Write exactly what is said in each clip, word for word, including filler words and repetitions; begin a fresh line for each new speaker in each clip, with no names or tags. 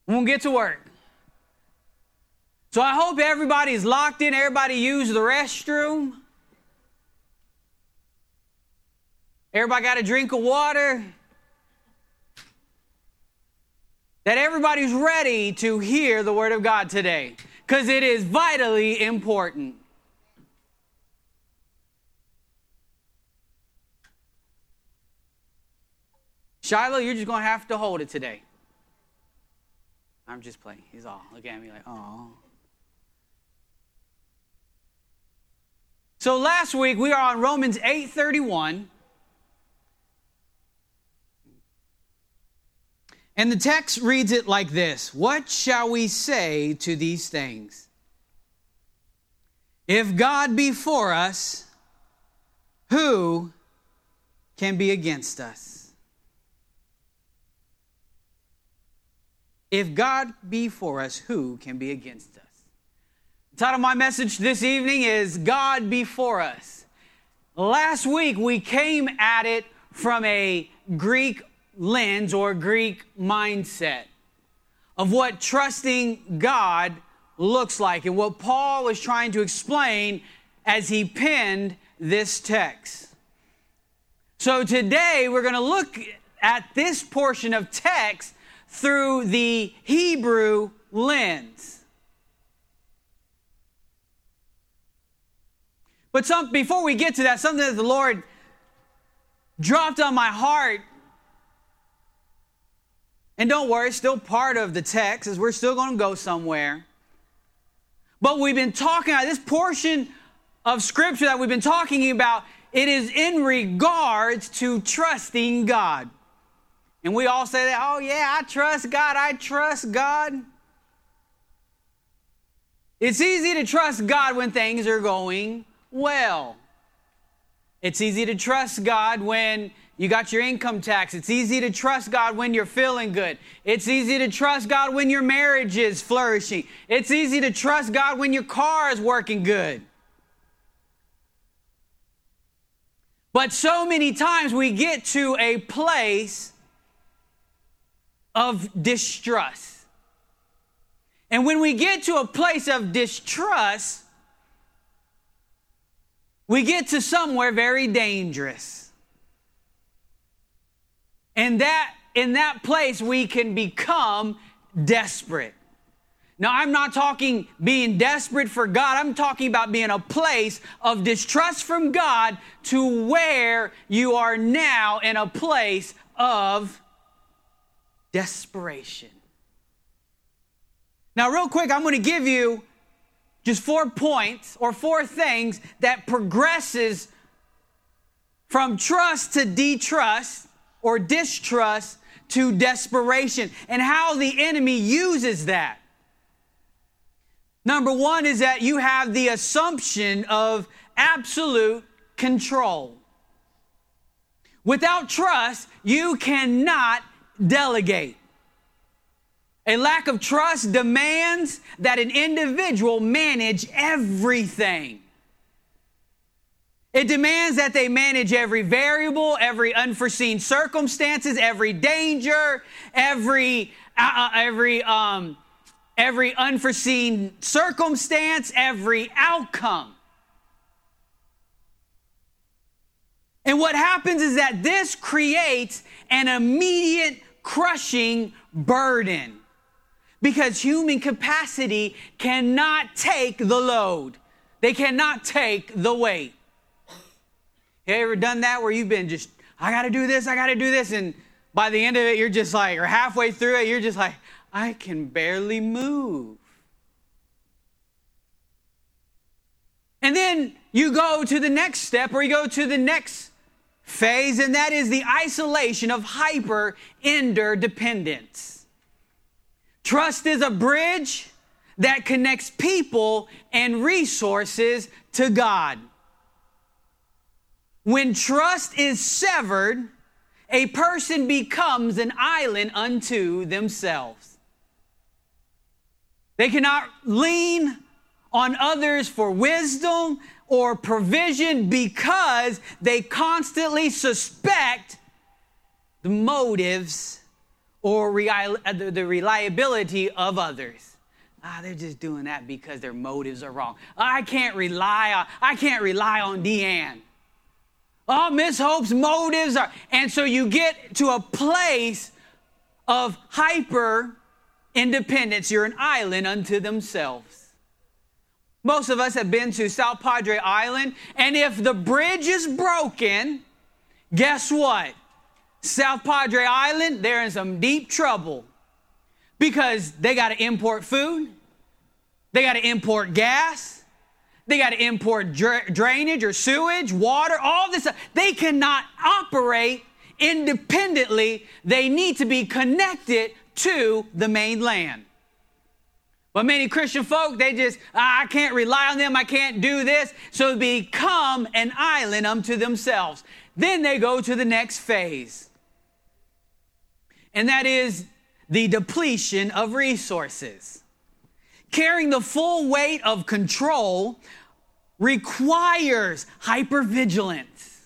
We'll get to work. So I hope everybody's locked in. Everybody used the restroom. Everybody got a drink of water. That everybody's ready to hear the Word of God today, because it is vitally important. Shiloh, you're just going to have to hold it today. I'm just playing. He's all looking at me like, oh. So last week we are on Romans eight thirty-one. And the text reads it like this: what shall we say to these things? If God be for us, who can be against us? If God be for us, who can be against us? The title of my message this evening is God Before Us. Last week we came at it from a Greek lens or Greek mindset of what trusting God looks like and what Paul was trying to explain as he penned this text. So today we're going to look at this portion of text through the Hebrew lens. But some, before we get to that, something that the Lord dropped on my heart. And don't worry, it's still part of the text, as we're still going to go somewhere. But we've been talking about this portion of Scripture that we've been talking about. It is in regards to trusting God. And we all say that, oh yeah, I trust God, I trust God. It's easy to trust God when things are going well. It's easy to trust God when you got your income tax. It's easy to trust God when you're feeling good. It's easy to trust God when your marriage is flourishing. It's easy to trust God when your car is working good. But so many times we get to a place of distrust. And when we get to a place of distrust, we get to somewhere very dangerous. And that in that place we can become desperate. Now, I'm not talking being desperate for God. I'm talking about being a place of distrust from God to where you are now in a place of desperation. Now, real quick, I'm going to give you just four points or four things that progresses from trust to distrust or distrust to desperation, and how the enemy uses that. Number one is that you have the assumption of absolute control. Without trust, you cannot delegate. A lack of trust demands that an individual manage everything. It demands that they manage every variable, every unforeseen circumstances, every danger, every uh, every um, every unforeseen circumstance, every outcome. And what happens is that this creates an immediate crushing burden, because human capacity cannot take the load. They cannot take the weight. You ever done that where you've been just, I got to do this, I got to do this, and by the end of it, you're just like, or halfway through it, you're just like, I can barely move. And then you go to the next step, or you go to the next phase, and that is the isolation of hyper interdependence. Trust is a bridge that connects people and resources to God. When trust is severed, a person becomes an island unto themselves. They cannot lean on others for wisdom or provision because they constantly suspect the motives or the reliability of others. Ah, they're just doing that because their motives are wrong. I can't rely on, I can't rely on Deanne. Oh, Miss Hope's motives are, and so you get to a place of hyper independence. You're an island unto themselves. Most of us have been to South Padre Island, and if the bridge is broken, guess what? South Padre Island, they're in some deep trouble because they got to import food, they got to import gas, they got to import dra- drainage or sewage, water, all this stuff. They cannot operate independently. They need to be connected to the mainland. But many Christian folk, they just, I can't rely on them, I can't do this, so they become an island unto themselves. Then they go to the next phase. And that is the depletion of resources. Carrying the full weight of control requires hypervigilance.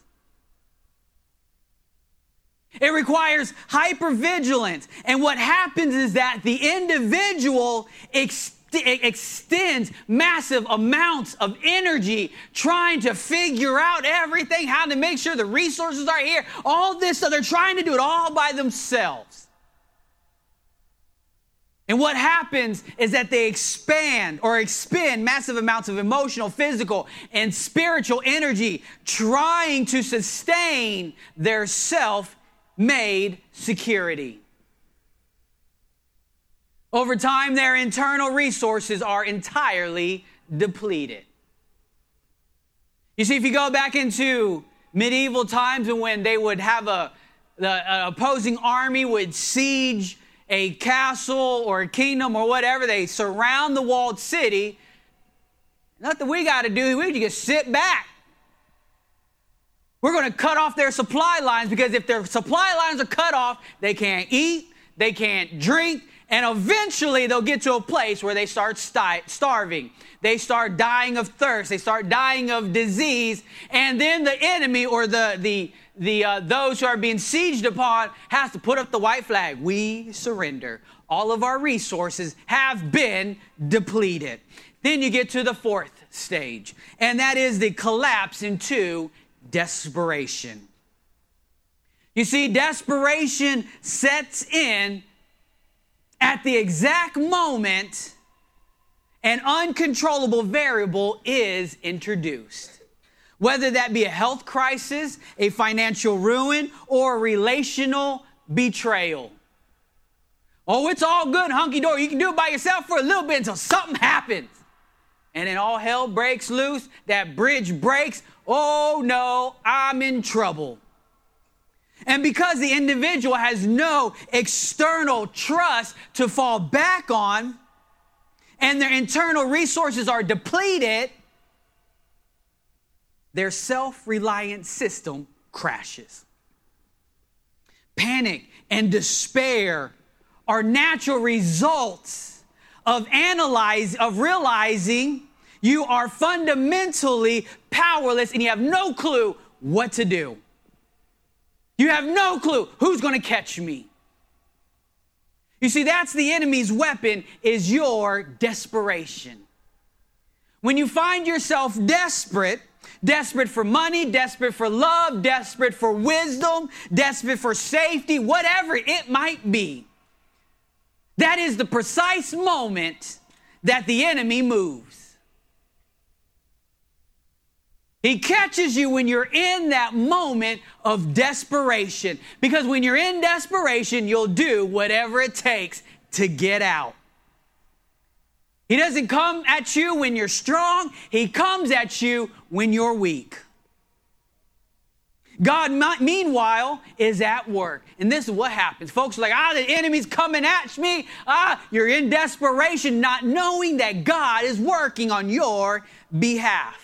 It requires hypervigilance. And what happens is that the individual ex- extends massive amounts of energy trying to figure out everything, how to make sure the resources are here, all this stuff. They're trying to do it all by themselves. And what happens is that they expand or expend massive amounts of emotional, physical, and spiritual energy trying to sustain their self-made security. Over time, their internal resources are entirely depleted. You see, if you go back into medieval times and when they would have a, the an opposing army would siege a castle or a kingdom or whatever, they surround the walled city. Nothing we got to do, we just sit back. We're going to cut off their supply lines, because if their supply lines are cut off, they can't eat, they can't drink, and eventually they'll get to a place where they start sti- starving. They start dying of thirst. They start dying of disease. And then the enemy or the, the, the uh, those who are being sieged upon has to put up the white flag. We surrender. All of our resources have been depleted. Then you get to the fourth stage, and that is the collapse into desperation. You see, desperation sets in at the exact moment an uncontrollable variable is introduced. Whether that be a health crisis, a financial ruin, or a relational betrayal. Oh, it's all good, hunky-dory. You can do it by yourself for a little bit until something happens. And then all hell breaks loose, that bridge breaks. Oh no, I'm in trouble. And because the individual has no external trust to fall back on, and their internal resources are depleted, their self-reliant system crashes. Panic and despair are natural results of analyze, of realizing you are fundamentally powerless and you have no clue what to do. You have no clue who's going to catch me. You see, that's the enemy's weapon, is your desperation. When you find yourself desperate, desperate for money, desperate for love, desperate for wisdom, desperate for safety, whatever it might be, that is the precise moment that the enemy moves. He catches you when you're in that moment of desperation. Because when you're in desperation, you'll do whatever it takes to get out. He doesn't come at you when you're strong. He comes at you when you're weak. God, meanwhile, is at work. And this is what happens. Folks are like, ah, the enemy's coming at me. Ah, you're in desperation, not knowing that God is working on your behalf.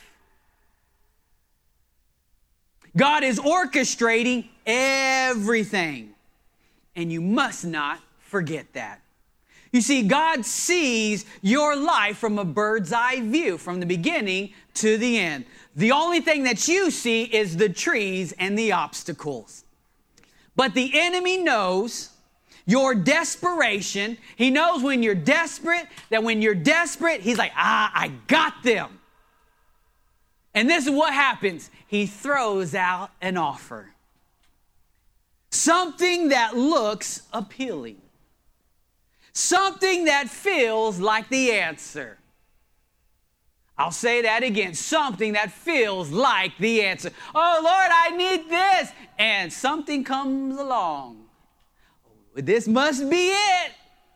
God is orchestrating everything. And you must not forget that. You see, God sees your life from a bird's eye view, from the beginning to the end. The only thing that you see is the trees and the obstacles. But the enemy knows your desperation. He knows when you're desperate, that when you're desperate, he's like, ah, I got them. And this is what happens. He throws out an offer. Something that looks appealing. Something that feels like the answer. I'll say that again. Something that feels like the answer. Oh, Lord, I need this. And something comes along. This must be it.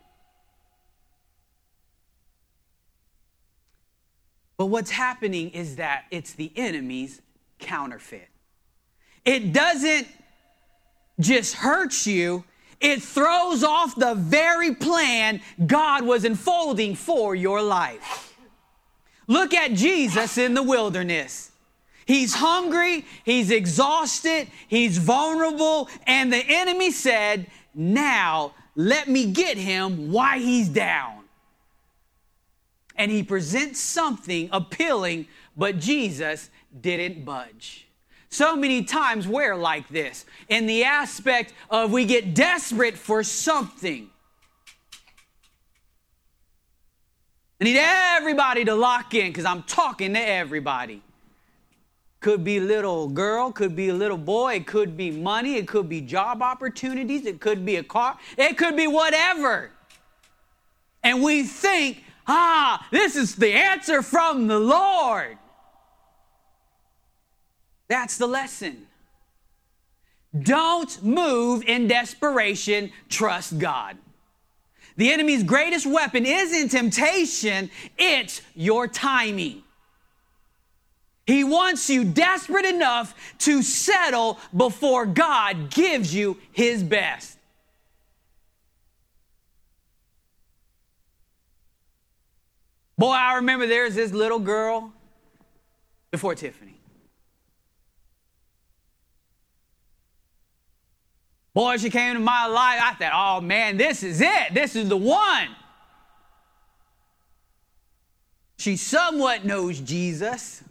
But what's happening is that it's the enemy's counterfeit. It doesn't just hurt you. It throws off the very plan God was unfolding for your life. Look at Jesus in the wilderness. He's hungry, he's exhausted, he's vulnerable, and the enemy said, now let me get him while he's down. And he presents something appealing, but Jesus didn't budge. So many times we're like this in the aspect of we get desperate for something. I need everybody to lock in because I'm talking to everybody. Could be a little girl, could be a little boy, it could be money, it could be job opportunities, it could be a car, it could be whatever. And we think, ah, this is the answer from the Lord. That's the lesson. Don't move in desperation, trust God. The enemy's greatest weapon isn't temptation, it's your timing. He wants you desperate enough to settle before God gives you his best. Boy, I remember there's this little girl before Tiffany. Boy, she came into my life. I thought, oh man, this is it. This is the one. She somewhat knows Jesus.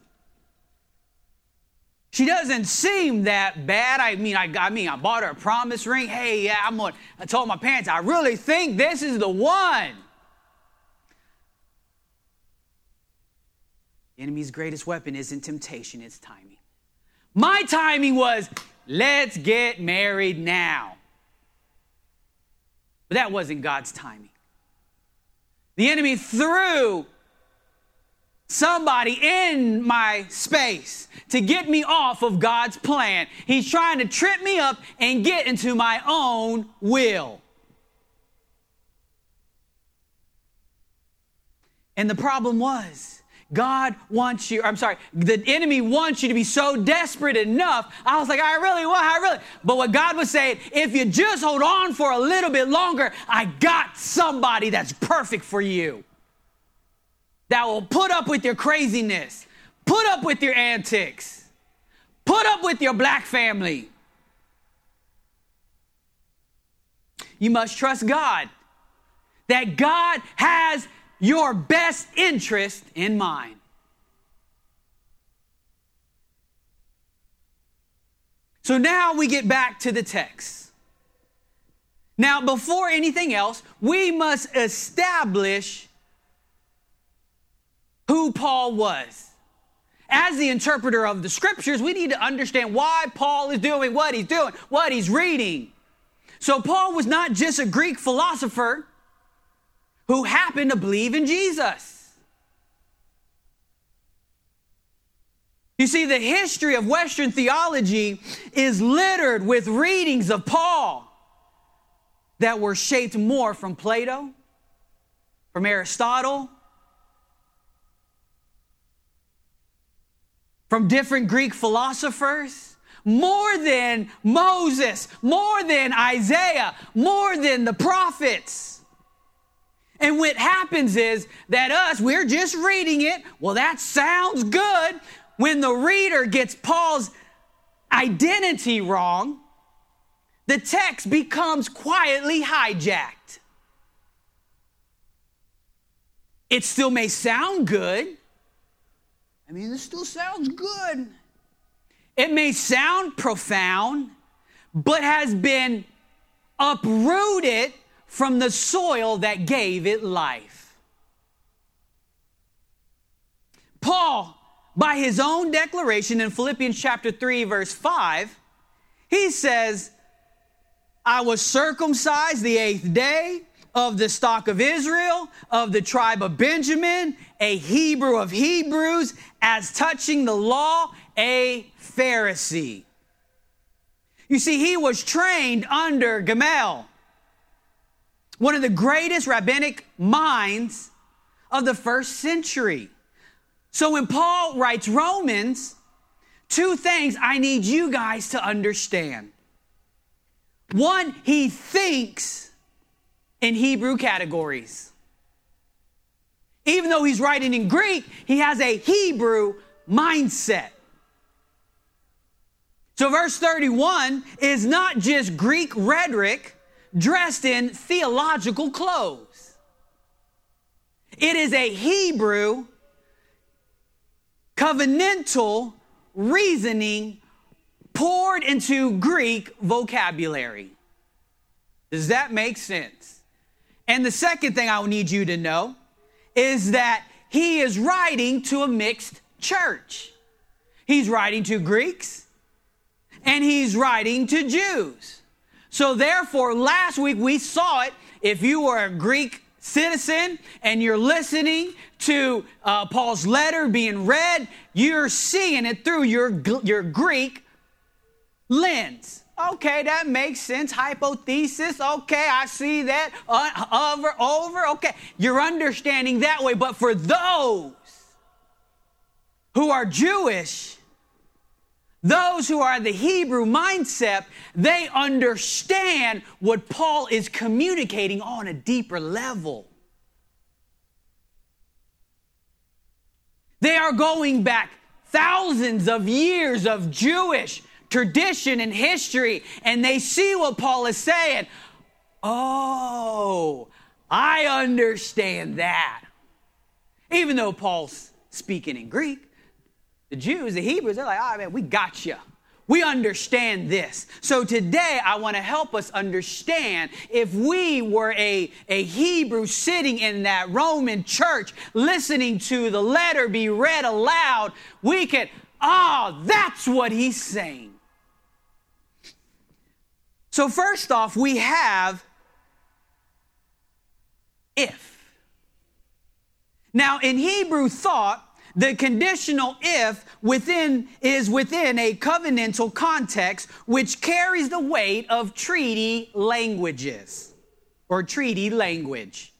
She doesn't seem that bad. I mean, I, I mean, I bought her a promise ring. Hey, yeah, I'm gonna, I told my parents, I really think this is the one. The enemy's greatest weapon isn't temptation, it's timing. My timing was, let's get married now. But that wasn't God's timing. The enemy threw somebody in my space to get me off of God's plan. He's trying to trip me up and get into my own will. And the problem was, God wants you, I'm sorry, the enemy wants you to be so desperate enough. I was like, I really want, I really. But what God was saying, if you just hold on for a little bit longer, I got somebody that's perfect for you. That will put up with your craziness, put up with your antics, put up with your black family. You must trust God, that God has your best interest in mind. So now we get back to the text. Now, before anything else, we must establish who Paul was. As the interpreter of the scriptures, we need to understand why Paul is doing what he's doing, what he's reading. So Paul was not just a Greek philosopher who happened to believe in Jesus. You see, the history of Western theology is littered with readings of Paul that were shaped more from Plato, from Aristotle, from different Greek philosophers, more than Moses, more than Isaiah, more than the prophets. And what happens is that us, we're just reading it. Well, that sounds good. When the reader gets Paul's identity wrong, the text becomes quietly hijacked. It still may sound good. I mean, this still sounds good. It may sound profound, but has been uproot it from the soil that gave it life. Paul, by his own declaration in Philippians chapter three, verse five, he says, I was circumcised the eighth day, of the stock of Israel, of the tribe of Benjamin, a Hebrew of Hebrews, as touching the law, a Pharisee. You see, he was trained under Gamaliel, one of the greatest rabbinic minds of the first century. So when Paul writes Romans, two things I need you guys to understand. One, he thinks in Hebrew categories. Even though he's writing in Greek, he has a Hebrew mindset. So verse thirty-one is not just Greek rhetoric dressed in theological clothes. It is a Hebrew covenantal reasoning poured into Greek vocabulary. Does that make sense? And the second thing I will need you to know is that he is writing to a mixed church. He's writing to Greeks and he's writing to Jews. So therefore, last week we saw it. If you were a Greek citizen and you're listening to uh, Paul's letter being read, you're seeing it through your, your Greek lens. Okay, that makes sense. Hypothesis. Okay, I see that. Uh, over, over. Okay, you're understanding that way. But for those who are Jewish, those who are the Hebrew mindset, they understand what Paul is communicating on a deeper level. They are going back thousands of years of Jewish tradition and history, and they see what Paul is saying. Oh, I understand that. Even though Paul's speaking in Greek, the Jews, the Hebrews, they're like, oh man, we got you. We understand this. So today I want to help us understand, if we were a, a Hebrew sitting in that Roman church listening to the letter be read aloud, we could, oh, that's what he's saying. So first off, we have if. Now in Hebrew thought, the conditional if within is within a covenantal context which carries the weight of treaty languages or treaty language.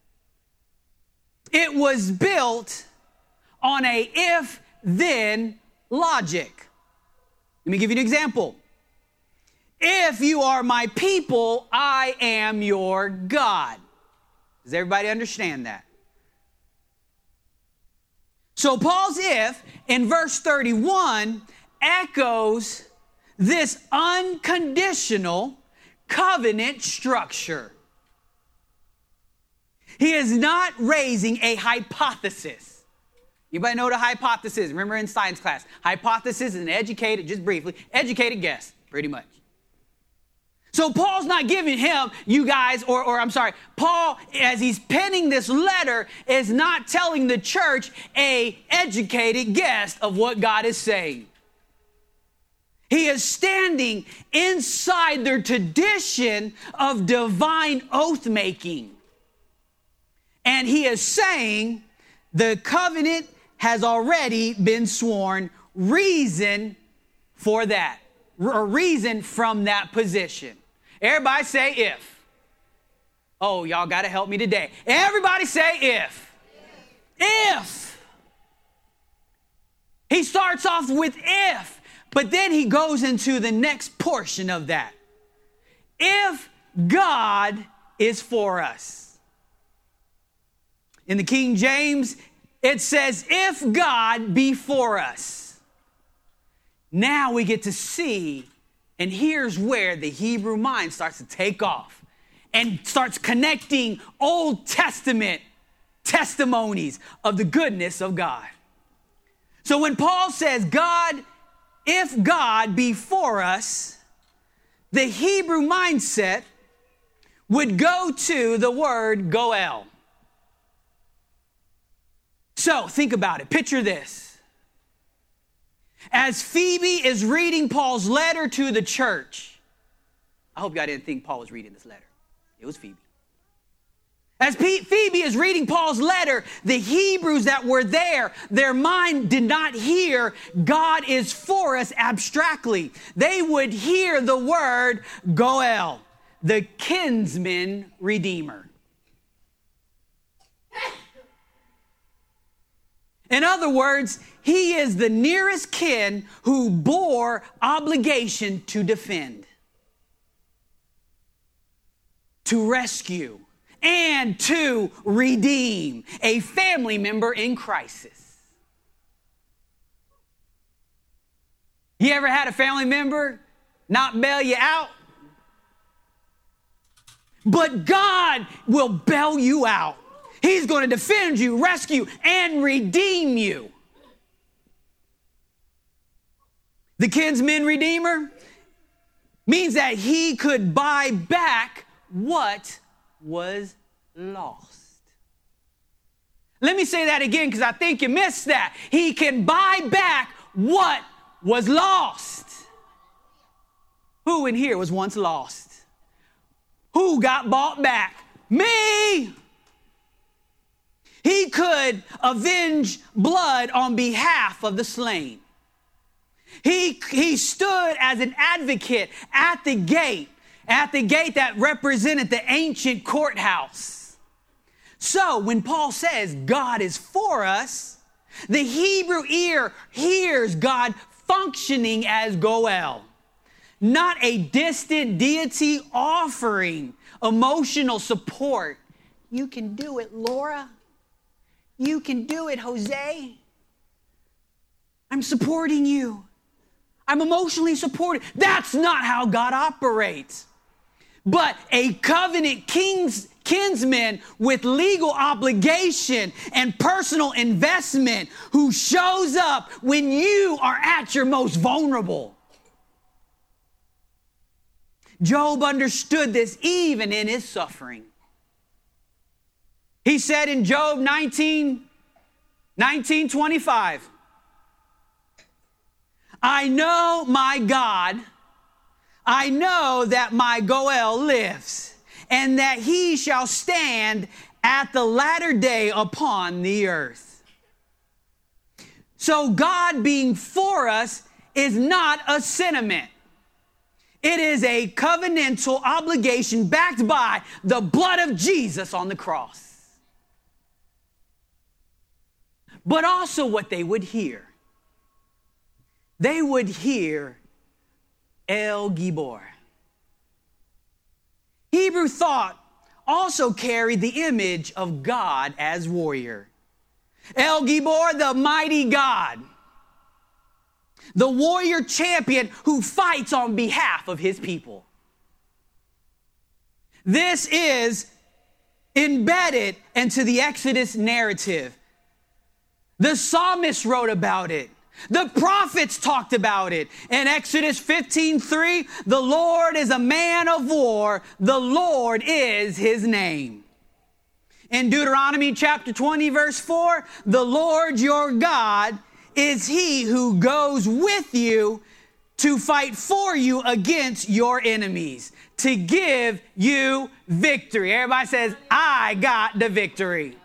It was built on a if-then logic. Let me give you an example. If you are my people, I am your God. Does everybody understand that? So Paul's if in verse thirty-one echoes this unconditional covenant structure. He is not raising a hypothesis. Anybody know what a hypothesis is? Remember in science class, hypothesis is an educated, just briefly, educated guess, pretty much. So Paul's not giving him, you guys, or, or I'm sorry, Paul, as he's penning this letter, is not telling the church a educated guess of what God is saying. He is standing inside their tradition of divine oath-making. And he is saying the covenant has already been sworn. Reason for that, or reason from that position. Everybody say if. Oh, y'all got to help me today. Everybody say if. If. If. He starts off with if, but then he goes into the next portion of that. If God is for us. In the King James, it says, if God be for us. Now we get to see. And here's where the Hebrew mind starts to take off and starts connecting Old Testament testimonies of the goodness of God. So when Paul says, God, if God be for us, the Hebrew mindset would go to the word goel. So think about it. Picture this. As Phoebe is reading Paul's letter to the church, I hope y'all didn't think Paul was reading this letter. It was Phoebe. As Phoebe is reading Paul's letter, the Hebrews that were there, their mind did not hear God is for us abstractly. They would hear the word goel, the kinsman redeemer. In other words, he is the nearest kin who bore obligation to defend, to rescue, and to redeem a family member in crisis. You ever had a family member not bail you out? But God will bail you out. He's going to defend you, rescue, and redeem you. The kinsman redeemer means that he could buy back what was lost. Let me say that again because I think you missed that. He can buy back what was lost. Who in here was once lost? Who got bought back? Me! He could avenge blood on behalf of the slain. He, he stood as an advocate at the gate, at the gate that represented the ancient courthouse. So when Paul says God is for us, the Hebrew ear hears God functioning as goel, not a distant deity offering emotional support. You can do it, Laura. You can do it, Jose. I'm supporting you. I'm emotionally supported. That's not how God operates. But a covenant king's kinsman with legal obligation and personal investment who shows up when you are at your most vulnerable. Job understood this even in his suffering. He said in Job nineteen, nineteen twenty-five, I know my God, I know that my goel lives, and that he shall stand at the latter day upon the earth. So God being for us is not a sentiment. It is a covenantal obligation backed by the blood of Jesus on the cross. But also what they would hear. They would hear El Gibor. Hebrew thought also carried the image of God as warrior. El Gibor, the mighty God. The warrior champion who fights on behalf of his people. This is embedded into the Exodus narrative. The psalmist wrote about it. The prophets talked about it. In Exodus fifteen three, the Lord is a man of war. The Lord is his name. In Deuteronomy chapter twenty, verse four, the Lord your God is he who goes with you to fight for you against your enemies, to give you victory. Everybody says, I got the victory.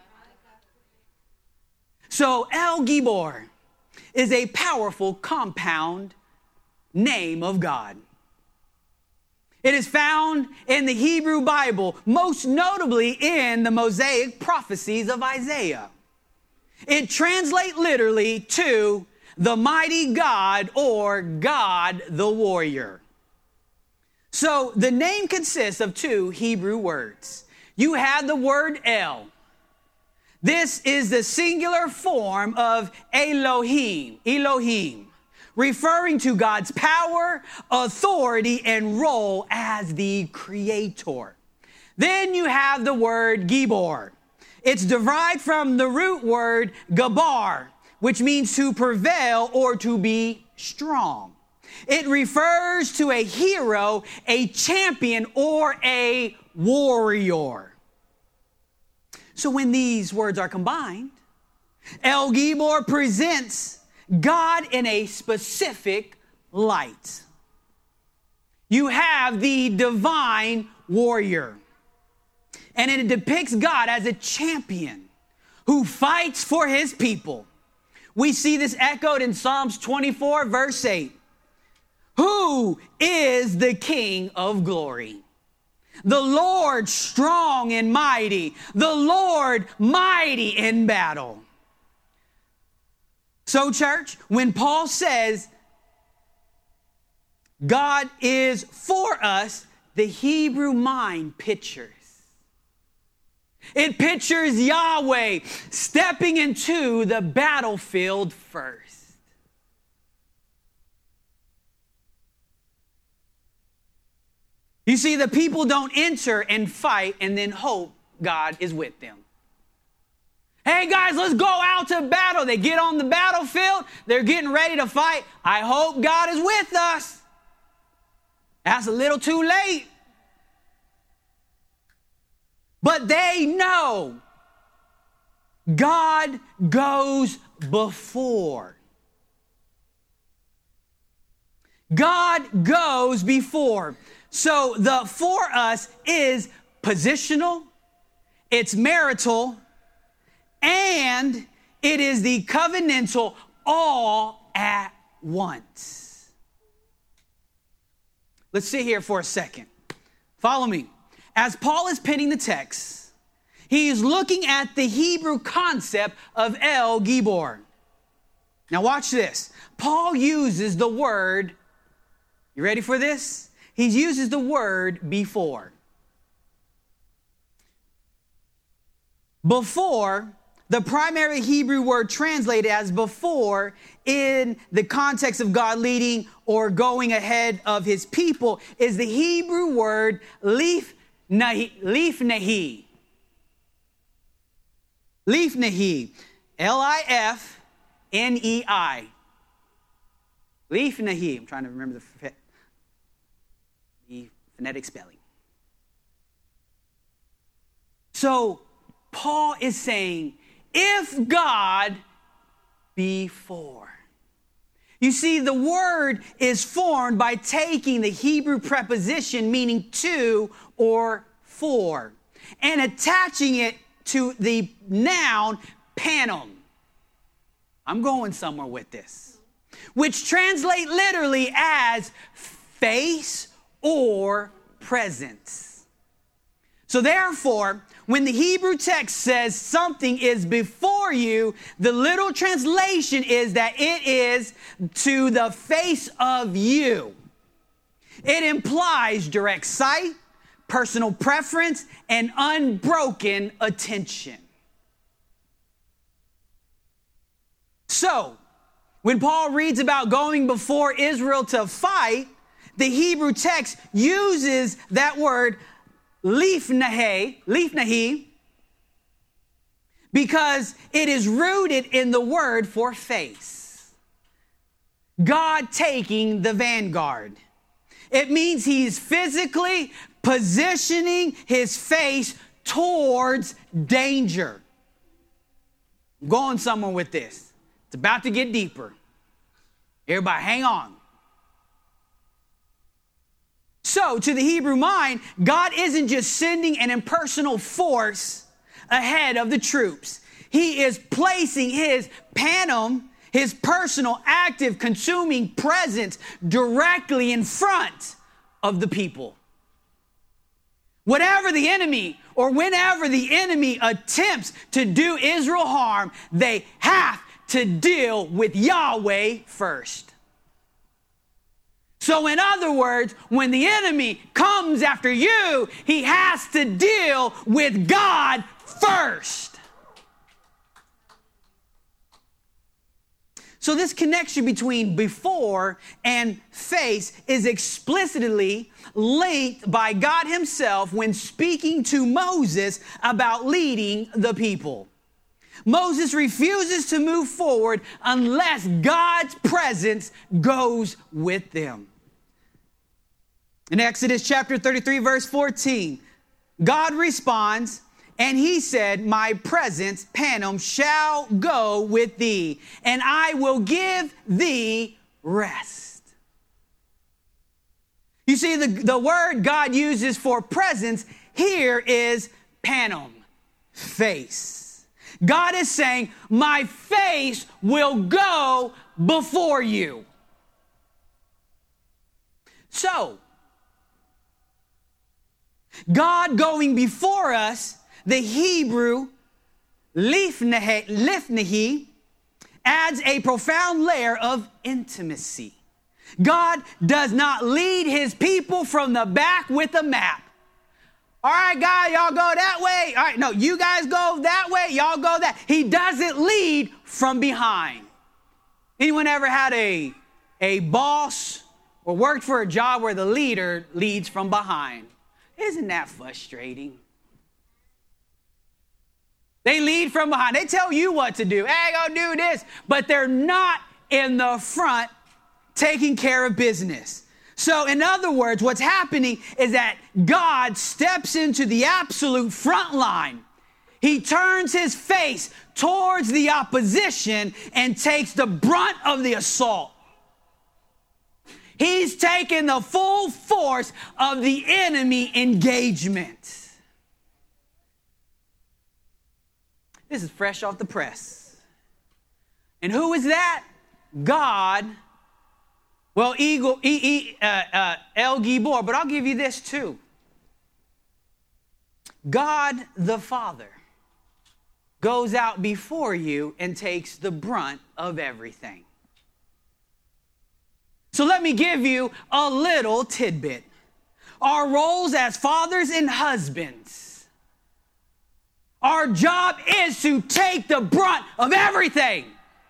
So El Gibor is a powerful compound name of God. It is found in the Hebrew Bible, most notably in the Mosaic prophecies of Isaiah. It translates literally to the mighty God or God the warrior. So the name consists of two Hebrew words. You have the word El. This is the singular form of Elohim, Elohim, referring to God's power, authority, and role as the creator. Then you have the word Gibor. It's derived from the root word gabar, which means to prevail or to be strong. It refers to a hero, a champion, or a warrior. So when these words are combined, El Gibor presents God in a specific light. You have the divine warrior, and it depicts God as a champion who fights for his people. We see this echoed in Psalms twenty-four, verse eight. Who is the King of glory? The Lord strong and mighty, the Lord mighty in battle. So, church, when Paul says God is for us, the Hebrew mind pictures. It pictures Yahweh stepping into the battlefield first. You see, the people don't enter and fight and then hope God is with them. Hey guys, let's go out to battle. They get on the battlefield. They're getting ready to fight. I hope God is with us. That's a little too late. But they know God goes before. God goes before. So the for us is positional, it's marital, and it is the covenantal all at once. Let's sit here for a second. Follow me. As Paul is penning the text, he is looking at the Hebrew concept of El Gibor. Now watch this. Paul uses the word, you ready for this? He uses the word before. Before, the primary Hebrew word translated as before in the context of God leading or going ahead of his people is the Hebrew word lifnahi. Lifnahi. Lifnahi. L I F N E I. Lifnahi. I'm trying to remember the, the phonetic spelling. So Paul is saying, if God be for. You see, the word is formed by taking the Hebrew preposition meaning to or for and attaching it to the noun panem. I'm going somewhere with this. Which translate literally as face or presence. So therefore, when the Hebrew text says something is before you, the literal translation is that it is to the face of you. It implies direct sight, personal preference, and unbroken attention. So, when Paul reads about going before Israel to fight, the Hebrew text uses that word lifnahi, lifnahi, because it is rooted in the word for face. God taking the vanguard. It means he's physically positioning his face towards danger. I'm going somewhere with this. It's about to get deeper. Everybody, hang on. So, to the Hebrew mind, God isn't just sending an impersonal force ahead of the troops. He is placing his panem, his personal, active, consuming presence directly in front of the people. Whatever the enemy or whenever the enemy attempts to do Israel harm, they have to deal with Yahweh first. So in other words, when the enemy comes after you, he has to deal with God first. So this connection between before and face is explicitly linked by God himself when speaking to Moses about leading the people. Moses refuses to move forward unless God's presence goes with them. In Exodus chapter thirty-three, verse fourteen, God responds, and he said, my presence, panem, shall go with thee, and I will give thee rest. You see, the, the word God uses for presence here is panem, face. God is saying, my face will go before you. So, God going before us, the Hebrew lifnehi, adds a profound layer of intimacy. God does not lead his people from the back with a map. All right, guys, y'all go that way. All right, no, you guys go that way, y'all go that. He doesn't lead from behind. Anyone ever had a, a boss or worked for a job where the leader leads from behind? Isn't that frustrating? They lead from behind. They tell you what to do. Hey, go do this. But they're not in the front taking care of business. So in other words, what's happening is that God steps into the absolute front line. He turns his face towards the opposition and takes the brunt of the assault. He's taken the full force of the enemy engagement. This is fresh off the press. And who is that? God. Well, Eagle, e, e, uh, uh, El Gibor, but I'll give you this too. God the Father goes out before you and takes the brunt of everything. So let me give you a little tidbit. Our roles as fathers and husbands. Our job is to take the brunt of everything.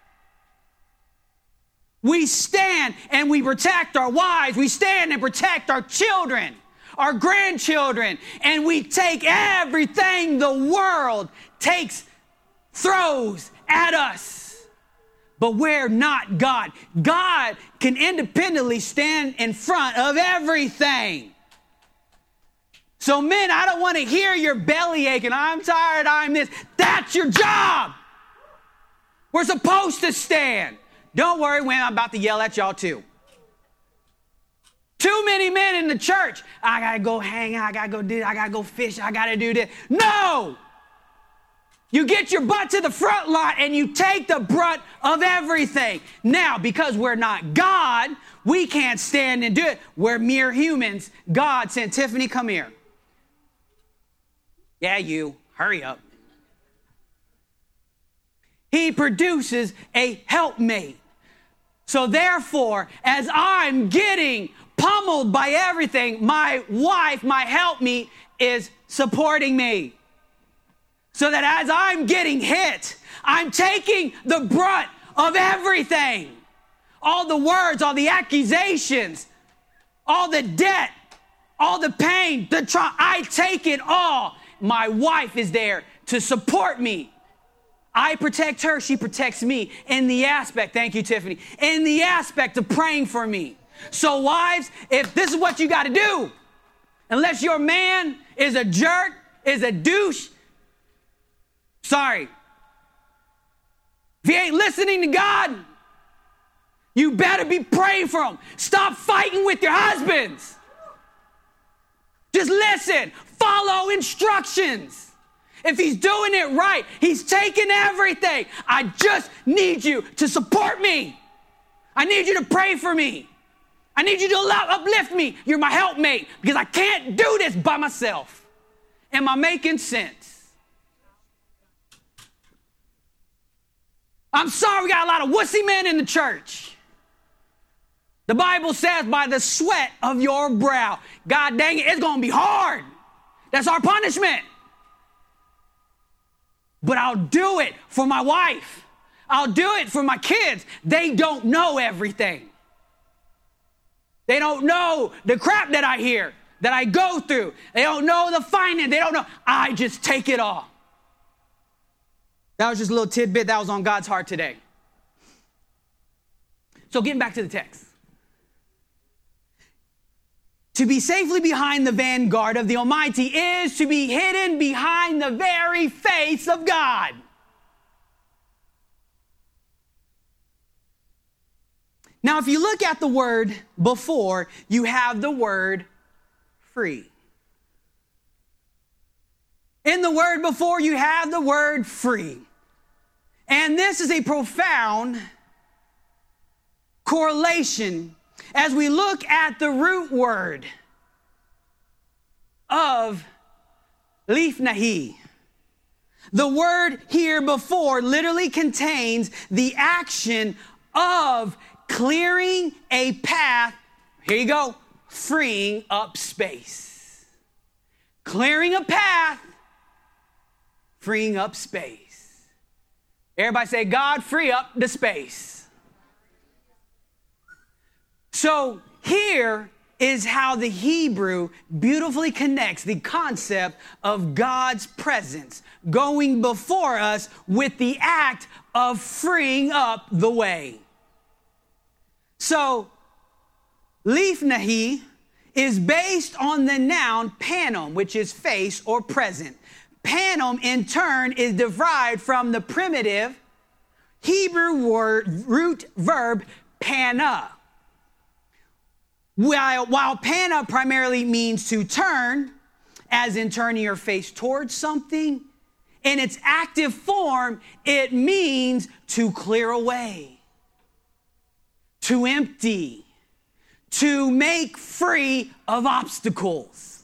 We stand and we protect our wives. We stand and protect our children, our grandchildren, and we take everything the world takes, throws at us. But we're not God. God can independently stand in front of everything. So men, I don't want to hear your belly aching. I'm tired, I'm this. That's your job. We're supposed to stand. Don't worry, when I'm about to yell at y'all too. Too many men in the church. I got to go hang out. I got to go do this. I got to go fish. I got to do this. No! You get your butt to the front line and you take the brunt of everything. Now, because we're not God, we can't stand and do it. We're mere humans. God sent Tiffany, come here. Yeah, you. Hurry up. He produces a helpmate. So therefore, as I'm getting pummeled by everything, my wife, my helpmeet, is supporting me. So that as I'm getting hit, I'm taking the brunt of everything. All the words, all the accusations, all the debt, all the pain, the trauma, I take it all. My wife is there to support me. I protect her, she protects me in the aspect, thank you, Tiffany, in the aspect of praying for me. So wives, if this is what you got to do, unless your man is a jerk, is a douche, sorry. If he ain't listening to God, you better be praying for him. Stop fighting with your husbands. Just listen, follow instructions. If he's doing it right, he's taking everything. I just need you to support me. I need you to pray for me. I need you to uplift me. You're my helpmate because I can't do this by myself. Am I making sense? I'm sorry we got a lot of wussy men in the church. The Bible says by the sweat of your brow. God dang it, it's going to be hard. That's our punishment. But I'll do it for my wife. I'll do it for my kids. They don't know everything. They don't know the crap that I hear, that I go through. They don't know the finance. They don't know. I just take it all. That was just a little tidbit that was on God's heart today. So getting back to the text. To be safely behind the vanguard of the Almighty is to be hidden behind the very face of God. Now, if you look at the word before, you have the word free. In the word before, you have the word free. And this is a profound correlation as we look at the root word of lifnahi. The word here before literally contains the action of clearing a path. Here you go. Freeing up space. Clearing a path. Freeing up space. Everybody say, God, free up the space. So here is how the Hebrew beautifully connects the concept of God's presence going before us with the act of freeing up the way. So, lifnahi is based on the noun panom, which is face or present. Panom, in turn, is derived from the primitive Hebrew word, root verb pana. While, while pana primarily means to turn, as in turning your face towards something, in its active form, it means to clear away, to empty, to make free of obstacles.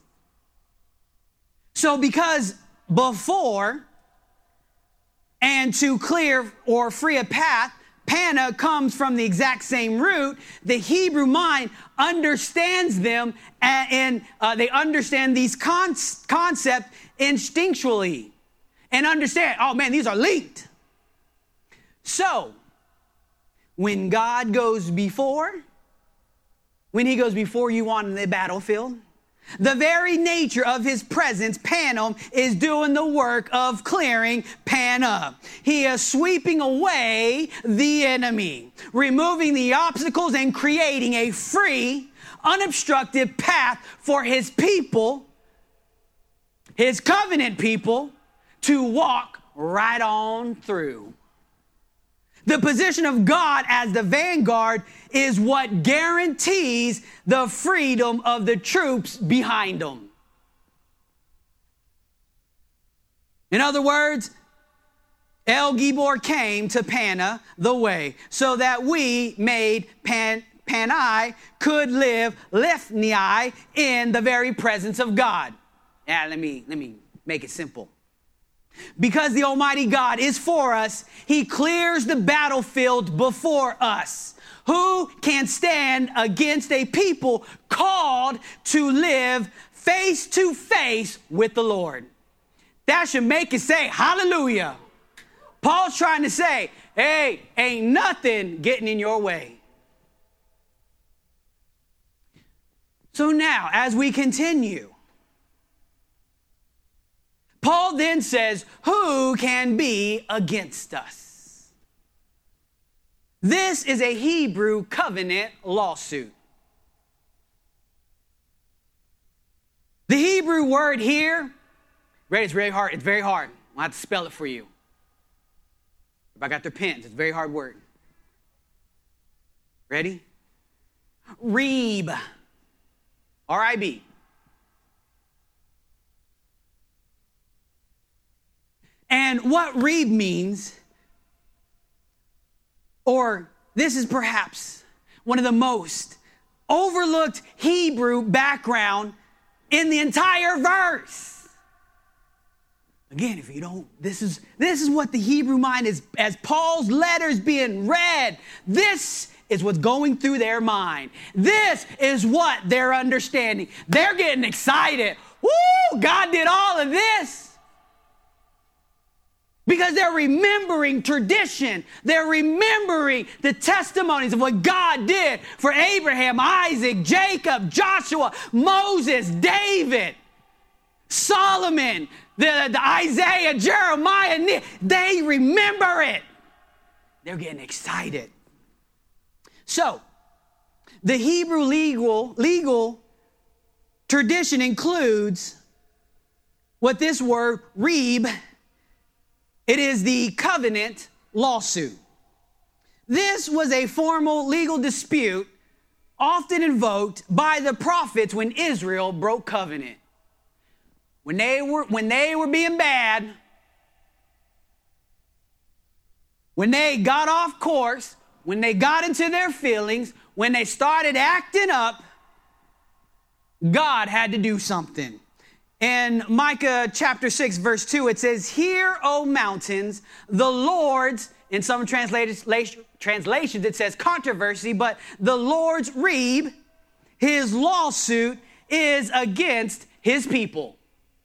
So because before and to clear or free a path, pana comes from the exact same root, the Hebrew mind understands them and, and uh, they understand these con- concepts instinctually and understand, oh man, these are linked. So, when God goes before, when he goes before you on the battlefield, the very nature of his presence, panom, is doing the work of clearing pana. He is sweeping away the enemy, removing the obstacles and creating a free, unobstructed path for his people, his covenant people, to walk right on through. The position of God as the vanguard is what guarantees the freedom of the troops behind them. In other words, El Gibor came to Pana the way so that we made Pan, Panai could live Lifnai in the very presence of God. Yeah, let me, let me make it simple. Because the Almighty God is for us, he clears the battlefield before us. Who can stand against a people called to live face to face with the Lord? That should make you say, hallelujah. Paul's trying to say, hey, ain't nothing getting in your way. So now, as we continue, Paul then says, who can be against us? This is a Hebrew covenant lawsuit. The Hebrew word here, ready, it's very hard. It's very hard. I'll have to spell it for you. If I got their pens, it's a very hard word. Ready? Reeb. R I B. And what reeb means, or this is perhaps one of the most overlooked Hebrew background in the entire verse. Again, if you don't, this is this is what the Hebrew mind is, as Paul's letters being read, this is what's going through their mind. This is what they're understanding. They're getting excited. Woo! God did all of this. Because they're remembering tradition. They're remembering the testimonies of what God did for Abraham, Isaac, Jacob, Joshua, Moses, David, Solomon, the, the Isaiah, Jeremiah. They remember it. They're getting excited. So, the Hebrew legal, legal tradition includes what this word, reeb, it is the covenant lawsuit. This was a formal legal dispute often invoked by the prophets when Israel broke covenant. When they were, when they were being bad, when they got off course, when they got into their feelings, when they started acting up, God had to do something. In Micah chapter six, verse two, it says, "Hear, O mountains, the Lord's," in some translations it says controversy, but the Lord's reeb, his lawsuit, is against his people.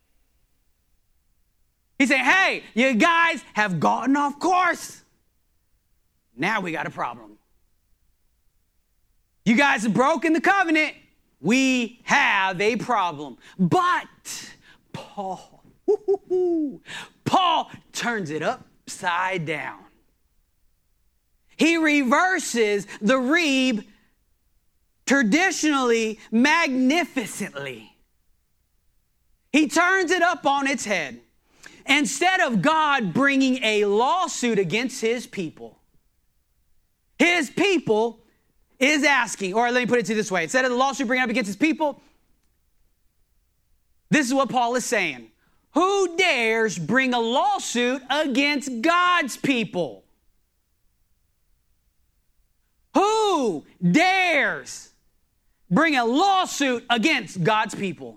He's saying, hey, you guys have gotten off course. Now we got a problem. You guys have broken the covenant. We have a problem. But Paul, Paul turns it upside down. He reverses the reeb traditionally, magnificently. He turns it up on its head. Instead of God bringing a lawsuit against his people, his people is asking, or let me put it to you this way. Instead of the lawsuit bringing up against his people, this is what Paul is saying. Who dares bring a lawsuit against God's people? Who dares bring a lawsuit against God's people?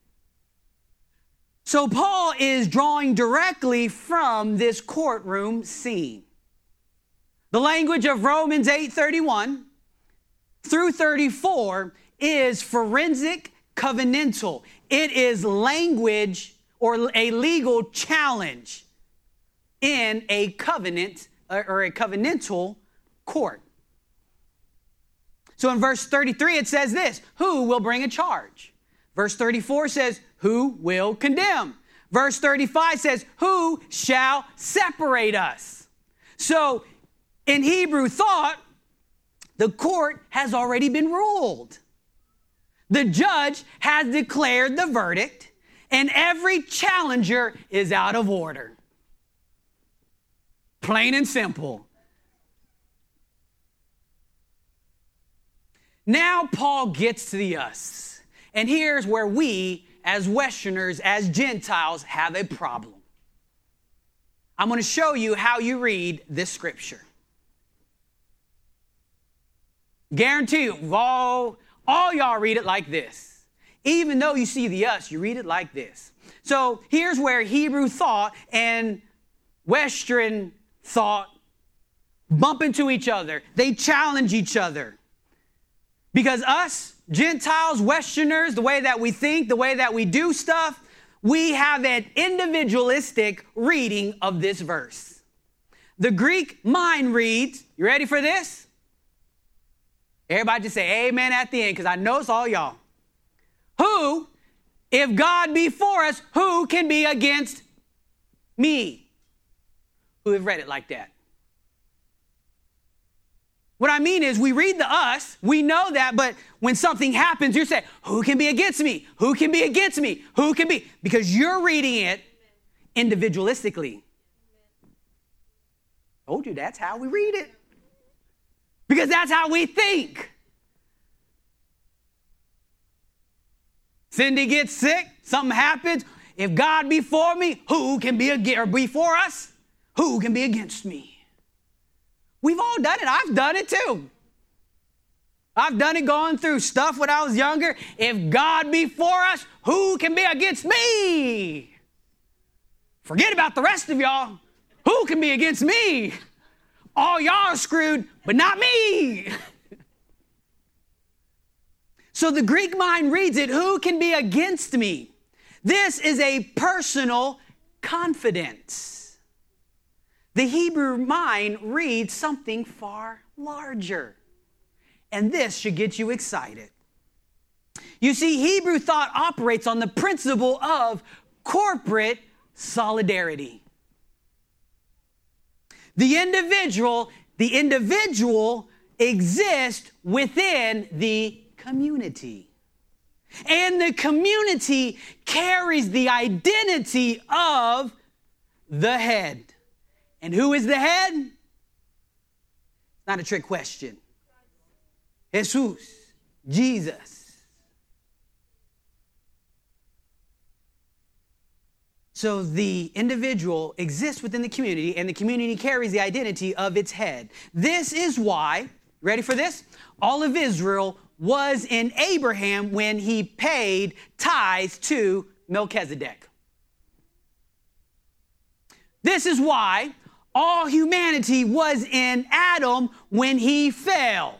So Paul is drawing directly from this courtroom scene. The language of Romans eight thirty-one through thirty-four is forensic covenantal. It is language or a legal challenge in a covenant or a covenantal court. So in verse thirty-three, it says this: who will bring a charge? Verse thirty-four says, who will condemn? Verse thirty-five says, who shall separate us? So in Hebrew thought, the court has already been ruled. The judge has declared the verdict, and every challenger is out of order. Plain and simple. Now Paul gets to the us. And here's where we, as Westerners, as Gentiles, have a problem. I'm going to show you how you read this scripture. Guarantee you, all, all y'all read it like this. Even though you see the us, you read it like this. So here's where Hebrew thought and Western thought bump into each other. They challenge each other. Because us, Gentiles, Westerners, the way that we think, the way that we do stuff, we have an individualistic reading of this verse. The Greek mind reads, you ready for this? Everybody just say amen at the end, because I know it's all y'all. Who, if God be for us, who can be against me? Who have read it like that? What I mean is we read the us, we know that, but when something happens, you say, who can be against me? Who can be against me? Who can be? Because you're reading it individualistically. Told you that's how we read it. Because that's how we think. Cindy gets sick, something happens. If God be for me, who can be against, or be for us? Who can be against me? We've all done it. I've done it too. I've done it going through stuff when I was younger. If God be for us, who can be against me? Forget about the rest of y'all. Who can be against me? All y'all are screwed, but not me. So the Greek mind reads it, who can be against me? This is a personal confidence. The Hebrew mind reads something far larger. And this should get you excited. You see, Hebrew thought operates on the principle of corporate solidarity. The individual, the individual exists within the community. And the community carries the identity of the head. And who is the head? Not a trick question. Jesus, Jesus. So the individual exists within the community, and the community carries the identity of its head. This is why, ready for this? All of Israel was in Abraham when he paid tithes to Melchizedek. This is why all humanity was in Adam when he fell.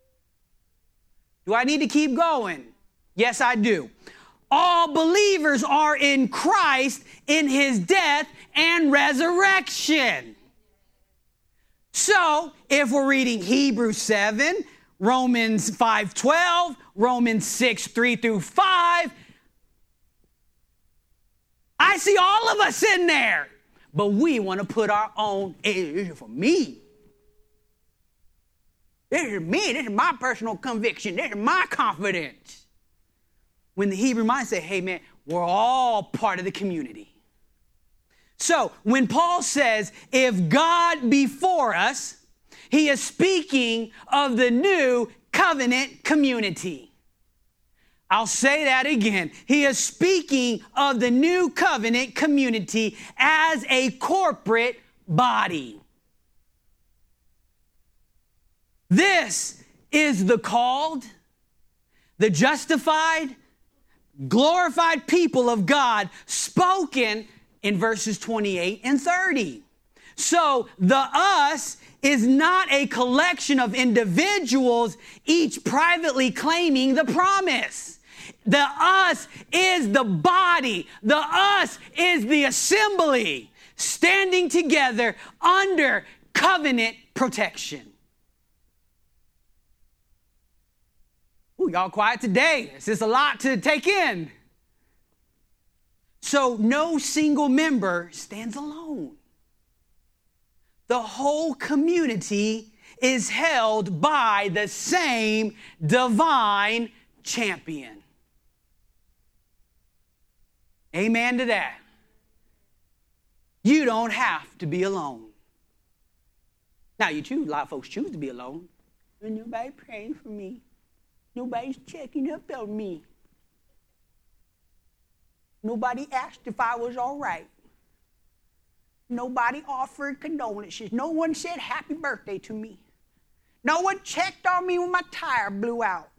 Do I need to keep going? Yes, I do. All believers are in Christ in his death and resurrection. So, if we're reading Hebrews seven, Romans five twelve, Romans six three through five, I see all of us in there. But we want to put our own, hey, this is for me. This is me. This is my personal conviction. This is my confidence. When the Hebrew mind say, hey, man, we're all part of the community. So when Paul says, if God be for us, he is speaking of the new covenant community. I'll say that again. He is speaking of the new covenant community as a corporate body. This is the called, the justified, glorified people of God spoken in verses twenty-eight and thirty. So the us is not a collection of individuals, each privately claiming the promise. The us is the body. The us is the assembly standing together under covenant protection. Ooh, y'all quiet today. It's just a lot to take in. So no single member stands alone. The whole community is held by the same divine champion. Amen to that. You don't have to be alone. Now you choose, a lot of folks choose to be alone. And nobody praying for me. Nobody's checking up on me. Nobody asked if I was all right. Nobody offered condolences. No one said happy birthday to me. No one checked on me when my tire blew out.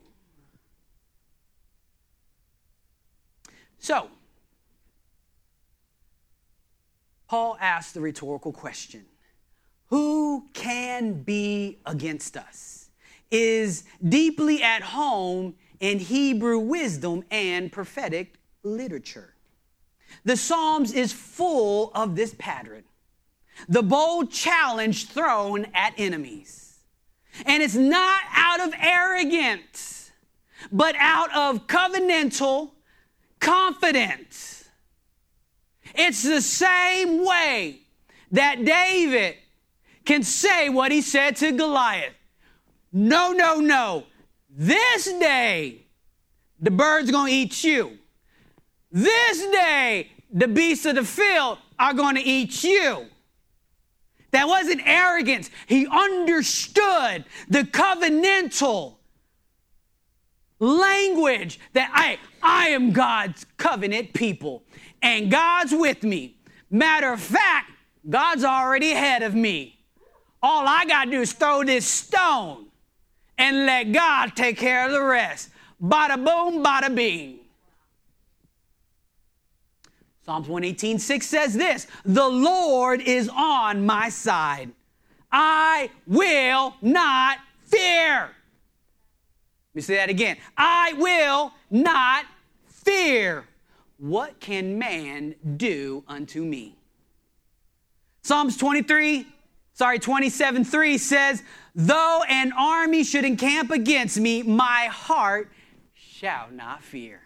So, Paul asked the rhetorical question, who can be against us? Is deeply at home in Hebrew wisdom and prophetic literature. The Psalms is full of this pattern. The bold challenge thrown at enemies. And it's not out of arrogance, but out of covenantal confidence. It's the same way that David can say what he said to Goliath. No, no, no. This day, the bird's going to eat you. This day, the beasts of the field are going to eat you. That wasn't arrogance. He understood the covenantal language that I, I am God's covenant people, and God's with me. Matter of fact, God's already ahead of me. All I got to do is throw this stone and let God take care of the rest. Bada boom, bada bing. Psalms one eighteen, six says this, the Lord is on my side. I will not fear. Let me say that again. I will not fear. What can man do unto me? Psalms twenty-three, sorry, twenty-seven three says, though an army should encamp against me, my heart shall not fear.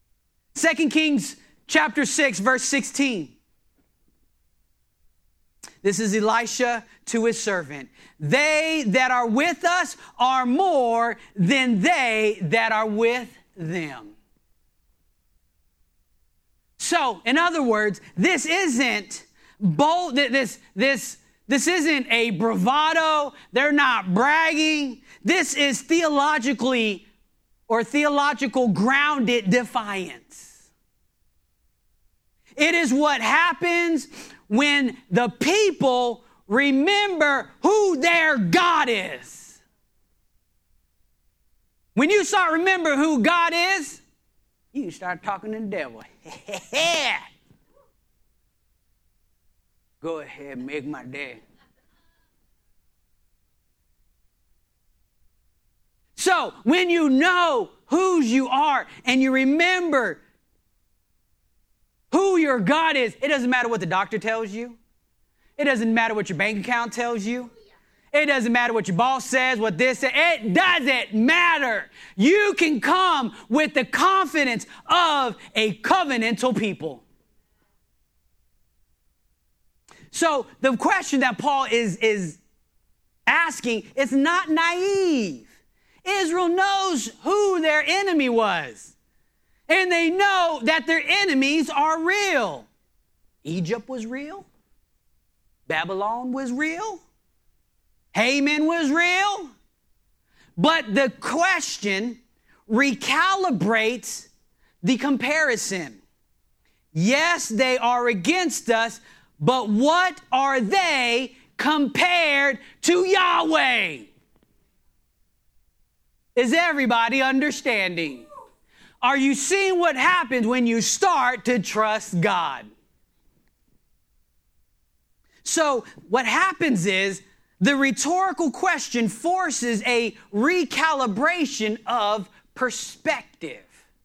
Second Kings chapter six, verse sixteen. This is Elisha to his servant. They that are with us are more than they that are with them. So, in other words, this isn't bold, this, this, this isn't a bravado. They're not bragging. This is theologically or theological grounded defiance. It is what happens when the people remember who their God is. When you start remembering who God is, you can start talking to the devil. Go ahead, make my day. So, when you know whose you are and you remember who your God is, it doesn't matter what the doctor tells you. It doesn't matter what your bank account tells you. It doesn't matter what your boss says, what this says. It doesn't matter. You can come with the confidence of a covenantal people. So the question that Paul is, is asking is not naive. Israel knows who their enemy was. And they know that their enemies are real. Egypt was real. Babylon was real. Haman was real. But the question recalibrates the comparison. Yes, they are against us, but what are they compared to Yahweh? Is everybody understanding? Are you seeing what happens when you start to trust God? So what happens is the rhetorical question forces a recalibration of perspective.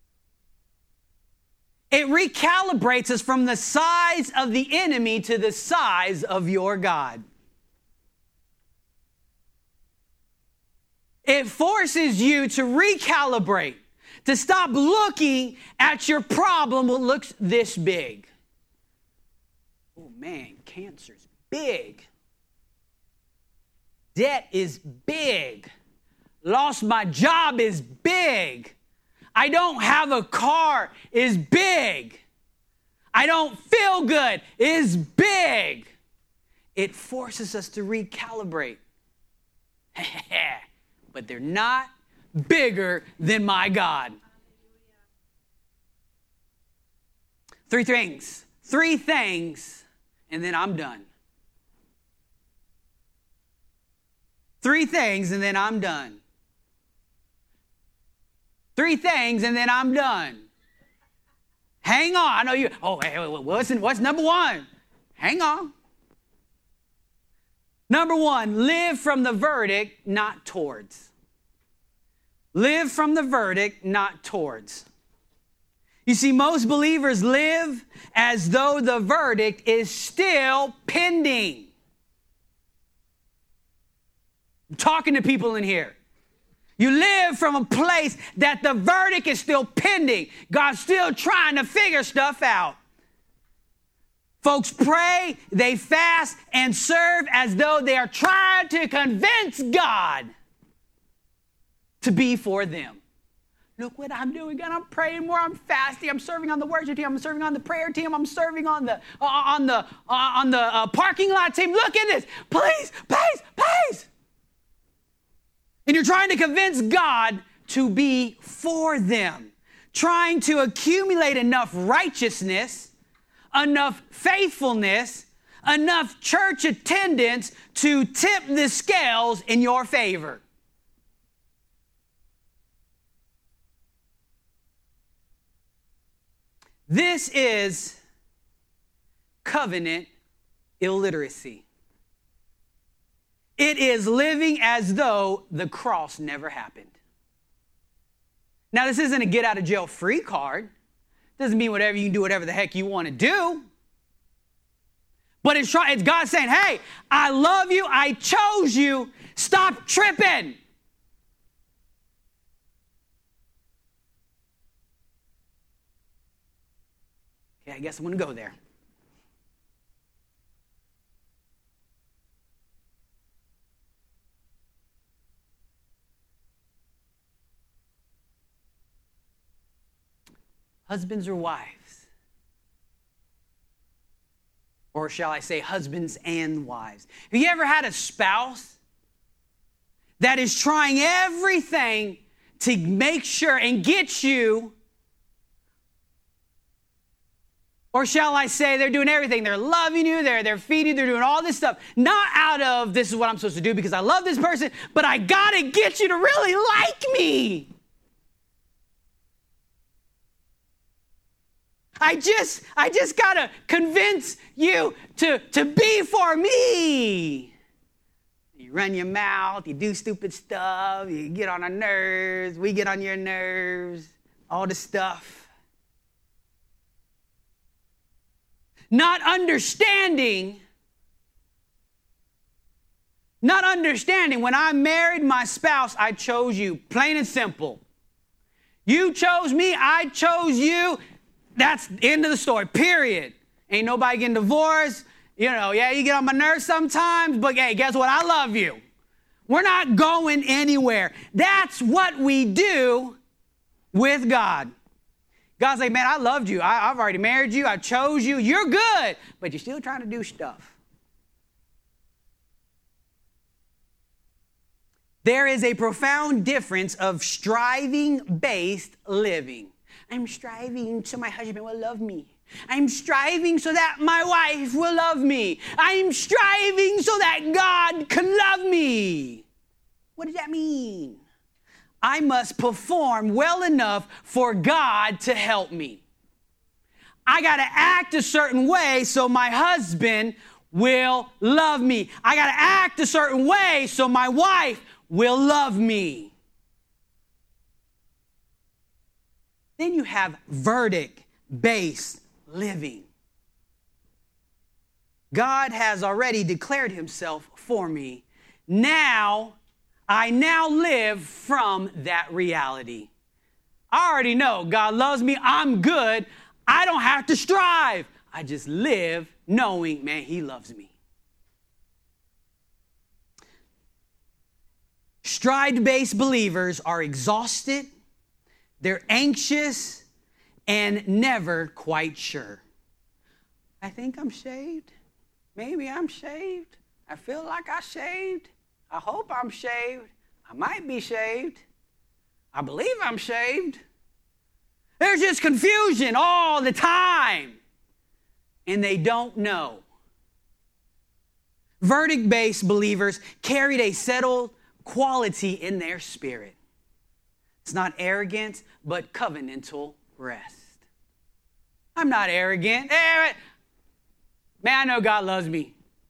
It recalibrates us from the size of the enemy to the size of your God. It forces you to recalibrate, to stop looking at your problem that looks this big. Oh man, cancer's big. Debt is big. Lost my job is big. I don't have a car is big. I don't feel good is big. It forces us to recalibrate. But they're not bigger than my God. Three things. Three things, and then I'm done. Three things, and then I'm done. Three things, and then I'm done. Hang on. I know you. Oh, hey, what's, what's number one? Hang on. Number one, live from the verdict, not towards. Live from the verdict, not towards. You see, most believers live as though the verdict is still pending. I'm talking to people in here. You live from a place that the verdict is still pending. God's still trying to figure stuff out. Folks pray, they fast, and serve as though they are trying to convince God to be for them. Look what I'm doing, God. I'm praying more. I'm fasting. I'm serving on the worship team. I'm serving on the prayer team. I'm serving on the uh, on the uh, on the uh, parking lot team. Look at this. Please, please, please. And you're trying to convince God to be for them, trying to accumulate enough righteousness, enough faithfulness, enough church attendance to tip the scales in your favor. This is covenant illiteracy. It is living as though the cross never happened. Now, this isn't a get out of jail free card. Doesn't mean whatever you can do, whatever the heck you want to do. But it's, it's God saying, hey, I love you. I chose you. Stop tripping. Okay, I guess I'm going to go there. Husbands or wives? Or shall I say husbands and wives? Have you ever had a spouse that is trying everything to make sure and get you, or shall I say they're doing everything? They're loving you, they're, they're feeding you, they're doing all this stuff. Not out of this is what I'm supposed to do because I love this person, but I gotta get you to really like me. I just, I just gotta convince you to, to be for me. You run your mouth, you do stupid stuff, you get on our nerves, we get on your nerves, all this stuff. Not understanding, not understanding when I married my spouse, I chose you, plain and simple. You chose me, I chose you. That's the end of the story, period. Ain't nobody getting divorced. You know, yeah, you get on my nerves sometimes, but hey, guess what? I love you. We're not going anywhere. That's what we do with God. God's like, man, I loved you. I, I've already married you. I chose you. You're good, but you're still trying to do stuff. There is a profound difference of striving-based living. I'm striving so my husband will love me. I'm striving so that my wife will love me. I'm striving so that God can love me. What does that mean? I must perform well enough for God to help me. I got to act a certain way so my husband will love me. I got to act a certain way so my wife will love me. Then you have verdict-based living. God has already declared himself for me. Now, I now live from that reality. I already know God loves me. I'm good. I don't have to strive. I just live knowing, man, he loves me. Stride-based believers are exhausted, they're anxious, and never quite sure. I think I'm saved. Maybe I'm saved. I feel like I'm saved. I hope I'm saved. I might be saved. I believe I'm saved. There's just confusion all the time, and they don't know. Verdict-based believers carried a settled quality in their spirit. It's not arrogance, but covenantal rest. I'm not arrogant. Man, I know God loves me.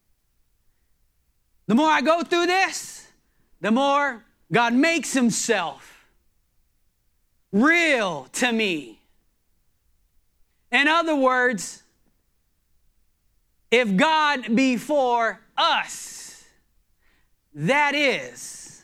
The more I go through this, the more God makes himself real to me. In other words, if God be for us, that is,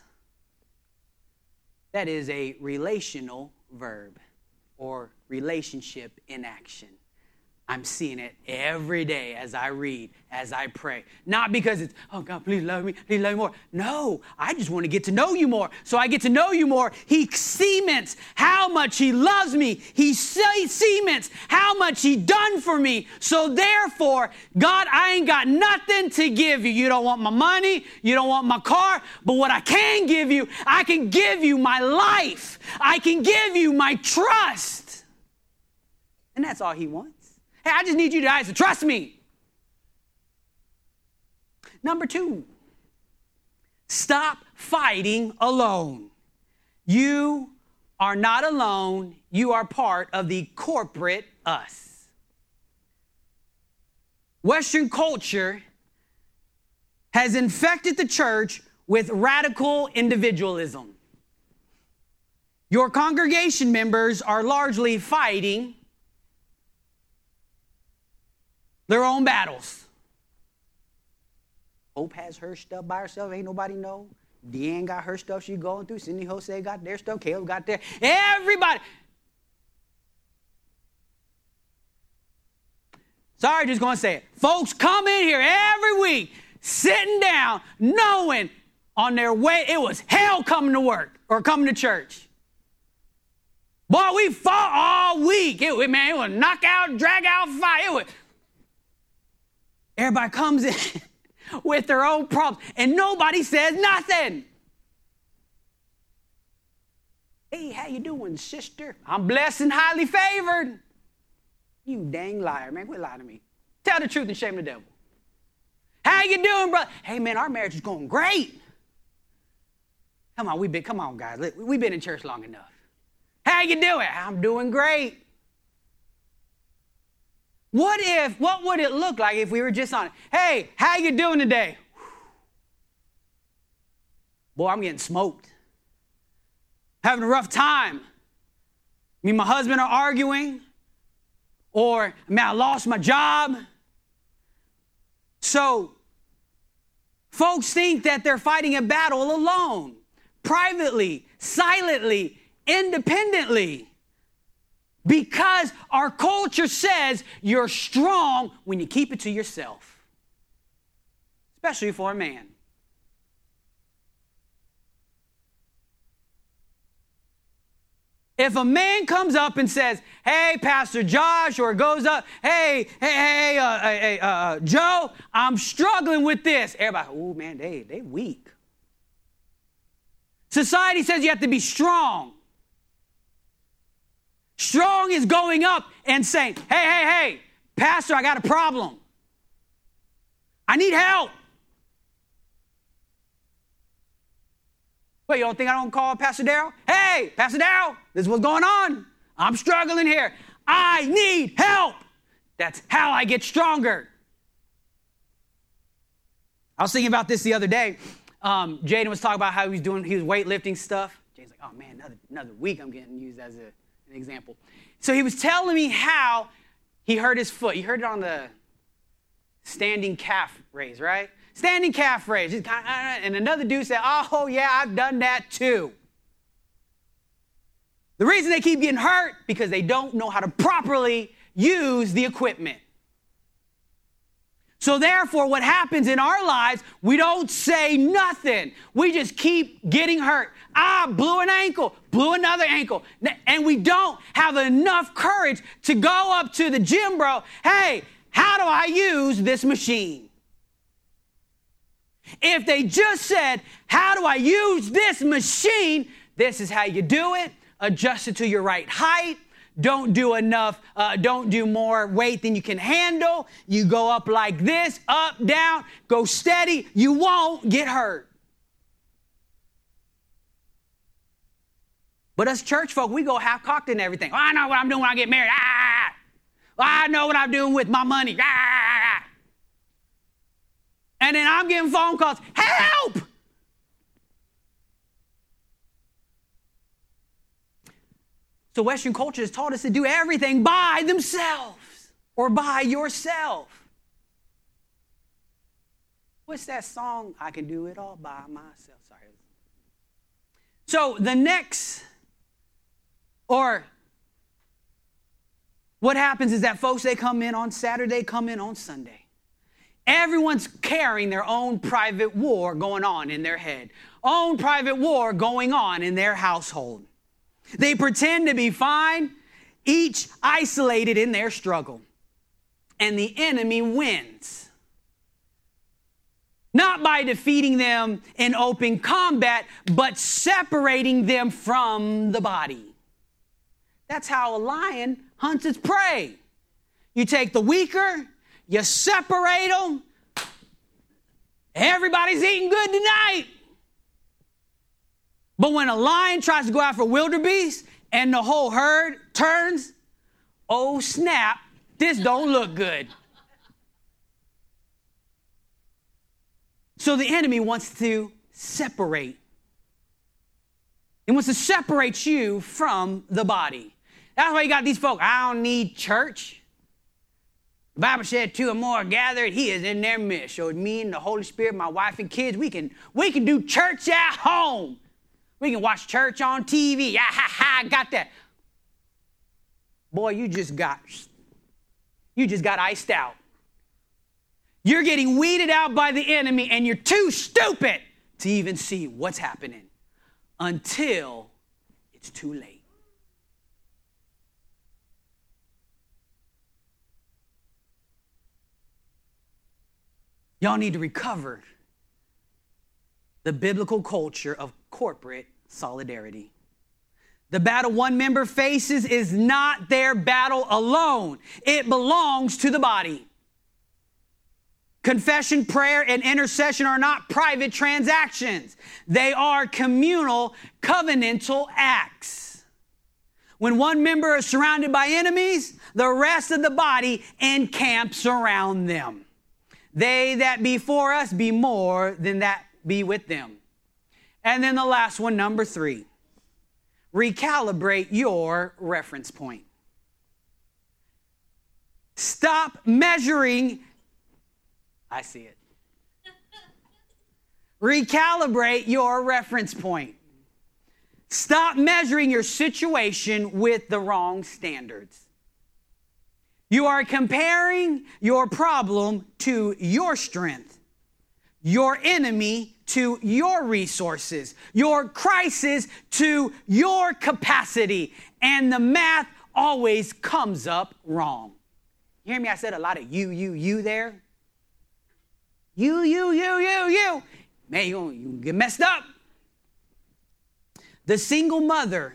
that is a relational verb or relationship in action. I'm seeing it every day as I read, as I pray. Not because it's, oh, God, please love me, please love me more. No, I just want to get to know you more. So I get to know you more. He cements how much he loves me. He cements how much he done for me. So therefore, God, I ain't got nothing to give you. You don't want my money. You don't want my car. But what I can give you, I can give you my life. I can give you my trust. And that's all he wants. Hey, I just need you guys to trust me. Number two, stop fighting alone. You are not alone. You are part of the corporate us. Western culture has infected the church with radical individualism. Your congregation members are largely fighting their own battles. Hope has her stuff by herself. Ain't nobody know. Deanne got her stuff she's going through. Cindy Jose got their stuff. Caleb got their. Everybody. Sorry, just going to say it. Folks come in here every week, sitting down, knowing on their way it was hell coming to work or coming to church. Boy, we fought all week. It was, man, it was knockout, drag out fight. It was, everybody comes in with their own problems, and nobody says nothing. Hey, how you doing, sister? I'm blessed and highly favored. You dang liar, man. Quit lying to me. Tell the truth and shame the devil. How you doing, brother? Hey, man, our marriage is going great. Come on, we've been, come on, guys. We've been in church long enough. How you doing? I'm doing great. What if, what would it look like if we were just on it? Hey, how you doing today? Boy, I'm getting smoked. Having a rough time. Me and my husband are arguing. Or, man, I lost my job. So, folks think that they're fighting a battle alone, privately, silently, independently. Because our culture says you're strong when you keep it to yourself. Especially for a man. If a man comes up and says, hey, Pastor Josh, or goes up, hey, hey, hey, uh, hey uh, Joe, I'm struggling with this. Everybody, oh, man, they, they weak. Society says you have to be strong. Strong is going up and saying, hey, hey, hey, Pastor, I got a problem. I need help. Wait, you don't think I don't call Pastor Darrell? Hey, Pastor Darrell, this is what's going on. I'm struggling here. I need help. That's how I get stronger. I was thinking about this the other day. Um, Jaden was talking about how he was doing, he was weightlifting stuff. Jaden's like, oh man, another, another week I'm getting used as a, an example. So he was telling me how he hurt his foot. You heard it on the standing calf raise, right? Standing calf raise. And another dude said, oh yeah, I've done that too. The reason they keep getting hurt, because they don't know how to properly use the equipment. So therefore, what happens in our lives, we don't say nothing. We just keep getting hurt. Ah, blew an ankle, blew another ankle. And we don't have enough courage to go up to the gym bro. Hey, how do I use this machine? If they just said, how do I use this machine? This is how you do it. Adjust it to your right height. Don't do enough, uh, don't do more weight than you can handle. You go up like this, up, down, go steady. You won't get hurt. But us church folk, we go half-cocked in everything. Oh, I know what I'm doing when I get married. Ah! Well, I know what I'm doing with my money. Ah! And then I'm getting phone calls. Help! So Western culture has taught us to do everything by themselves or by yourself. What's that song? I can do it all by myself. Sorry. So the next, or what happens is that folks, they come in on Saturday, come in on Sunday. Everyone's carrying their own private war going on in their head. Own private war going on in their household. They pretend to be fine, each isolated in their struggle. And the enemy wins. Not by defeating them in open combat, but separating them from the body. That's how a lion hunts its prey. You take the weaker, you separate them. Everybody's eating good tonight. But when a lion tries to go after wildebeest and the whole herd turns, oh snap, this don't look good. So the enemy wants to separate. He wants to separate you from the body. That's why you got these folk, I don't need church. The Bible said two or more are gathered, he is in their midst. So me and the Holy Spirit, my wife and kids, we can, we can do church at home. We can watch church on T V. Ah, ha, ha, I got that. Boy, you just got, you just got iced out. You're getting weeded out by the enemy and you're too stupid to even see what's happening until it's too late. Y'all need to recover the biblical culture of corporate solidarity. The battle one member faces is not their battle alone. It belongs to the body. Confession, prayer, and intercession are not private transactions. They are communal, covenantal acts. When one member is surrounded by enemies, the rest of the body encamps around them. They that be for us be more than that be with them. And then the last one, number three, recalibrate your reference point. Stop measuring. I see it. Recalibrate your reference point. Stop measuring your situation with the wrong standards. You are comparing your problem to your strength, your enemy to your resources, your crisis to your capacity, and the math always comes up wrong. You hear me? I said a lot of you, you, you there. You, you, you, you, you. Man, you gonna, you gonna get messed up. The single mother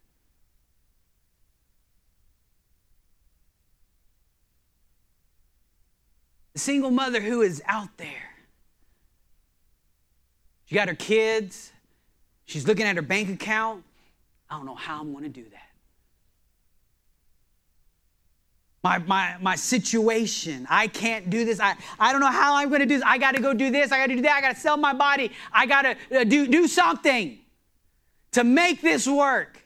The single mother who is out there. She got her kids. She's looking at her bank account. I don't know how I'm going to do that. My, my, my situation, I can't do this. I, I don't know how I'm going to do this. I got to go do this. I got to do that. I got to sell my body. I got to uh, do, do something to make this work.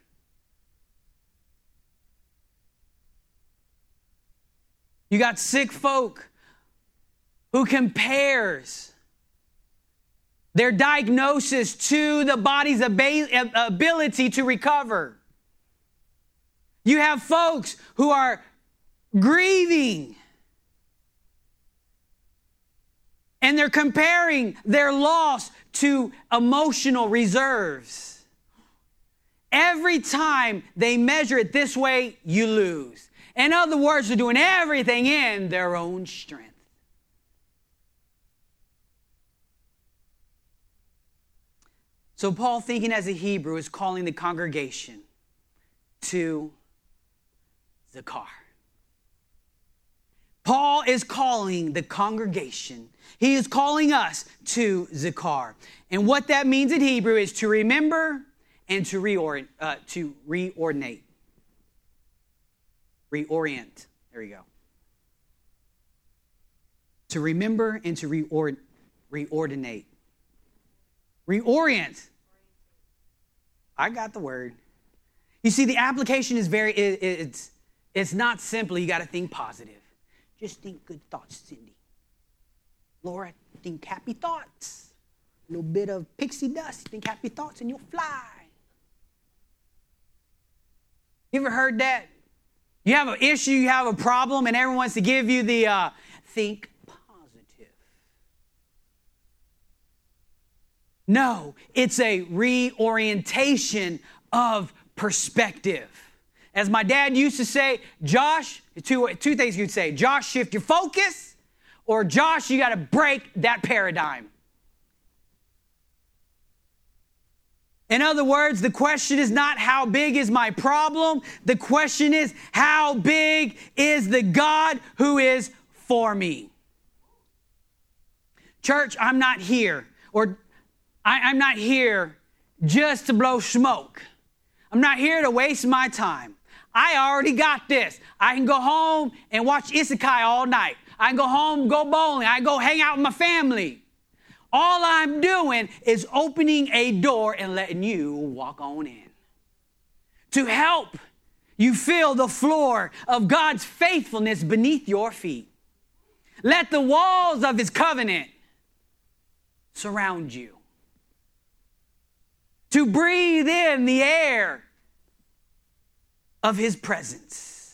You got sick folk who compares their diagnosis to the body's ab- ability to recover. You have folks who are grieving and they're comparing their loss to emotional reserves. Every time they measure it this way, you lose. In other words, they're doing everything in their own strength. So Paul, thinking as a Hebrew, is calling the congregation to Zakar. Paul is calling the congregation. He is calling us to Zakar. And what that means in Hebrew is to remember and to, reorient, uh, to reordinate. Reorient. There you go. To remember and to reord, reordinate. Reorient. I got the word. You see, the application is very, it, it's, it's not simple. You got to think positive. Just think good thoughts, Cindy. Laura, think happy thoughts. A little bit of pixie dust. Think happy thoughts and you'll fly. You ever heard that? You have an issue, you have a problem, and everyone wants to give you the uh, think positive. No, it's a reorientation of perspective. As my dad used to say, Josh, two, two things you'd say. Josh, shift your focus, or Josh, you got to break that paradigm. In other words, the question is not how big is my problem. The question is how big is the God who is for me. Church, I'm not here, or I, I'm not here just to blow smoke. I'm not here to waste my time. I already got this. I can go home and watch Isekai all night. I can go home, go bowling. I can go hang out with my family. All I'm doing is opening a door and letting you walk on in. To help you feel the floor of God's faithfulness beneath your feet. Let the walls of His covenant surround you. To breathe in the air of His presence.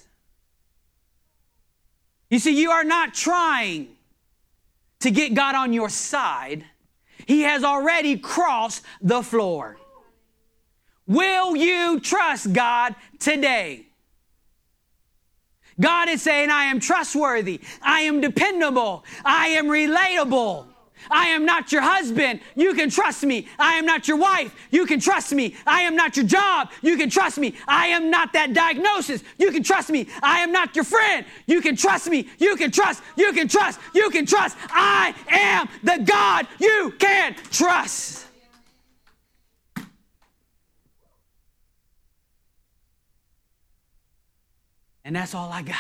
You see, you are not trying to get God on your side. He has already crossed the floor. Will you trust God today? God is saying, I am trustworthy. I am dependable. I am relatable. I am not your husband. You can trust me. I am not your wife. You can trust me. I am not your job. You can trust me. I am not that diagnosis. You can trust me. I am not your friend. You can trust me. You can trust. You can trust. You can trust. I am the God you can trust. And that's all I got.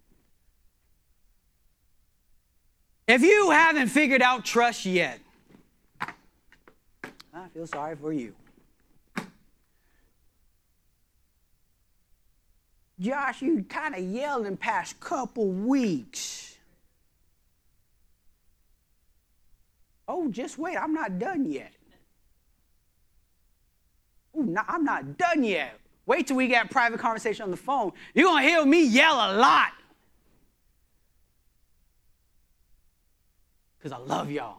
If you haven't figured out trust yet, I feel sorry for you. Josh, you kind of yelled in the past couple weeks. Oh, just wait, I'm not done yet. Oh, no, I'm not done yet. Wait till we get a private conversation on the phone. You're going to hear me yell a lot. Because I love y'all.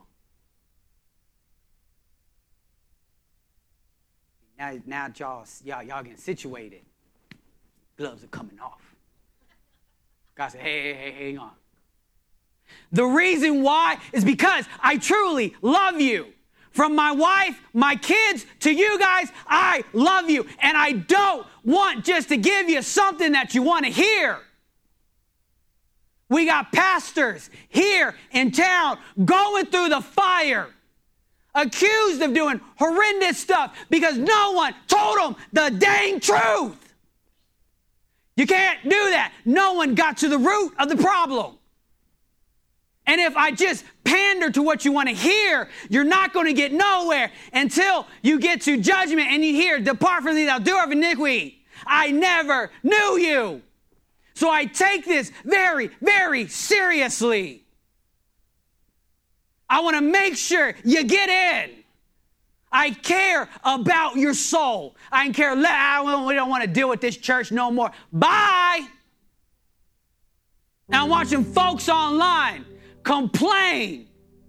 Now, now y'all, y'all, y'all getting situated. Gloves are coming off. God said, hey, hey, hey, hang on. The reason why is because I truly love you. From my wife, my kids, to you guys, I love you. And I don't want just to give you something that you want to hear. We got pastors here in town going through the fire, accused of doing horrendous stuff because no one told them the dang truth. You can't do that. No one got to the root of the problem. And if I just pander to what you want to hear, you're not going to get nowhere until you get to judgment and you hear, depart from thee, thou doer of iniquity. I never knew you. So I take this very, very seriously. I want to make sure you get in. I care about your soul. I don't care. I don't, we don't want to deal with this church no more. Bye. Now I'm watching folks online complain.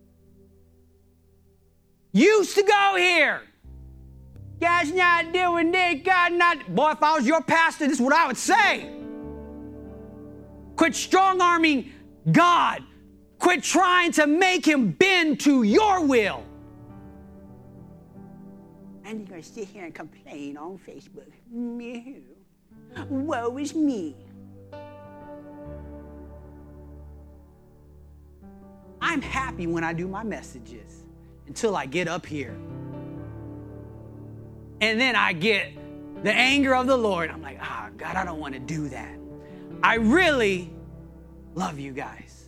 Used to go here. God's not doing this. God not. Boy, if I was your pastor, this is what I would say. Quit strong-arming God. Quit trying to make him bend to your will. And you're going to sit here and complain on Facebook. Me. Woe is me. I'm happy when I do my messages until I get up here. And then I get the anger of the Lord. I'm like, ah, oh, God, I don't want to do that. I really love you guys.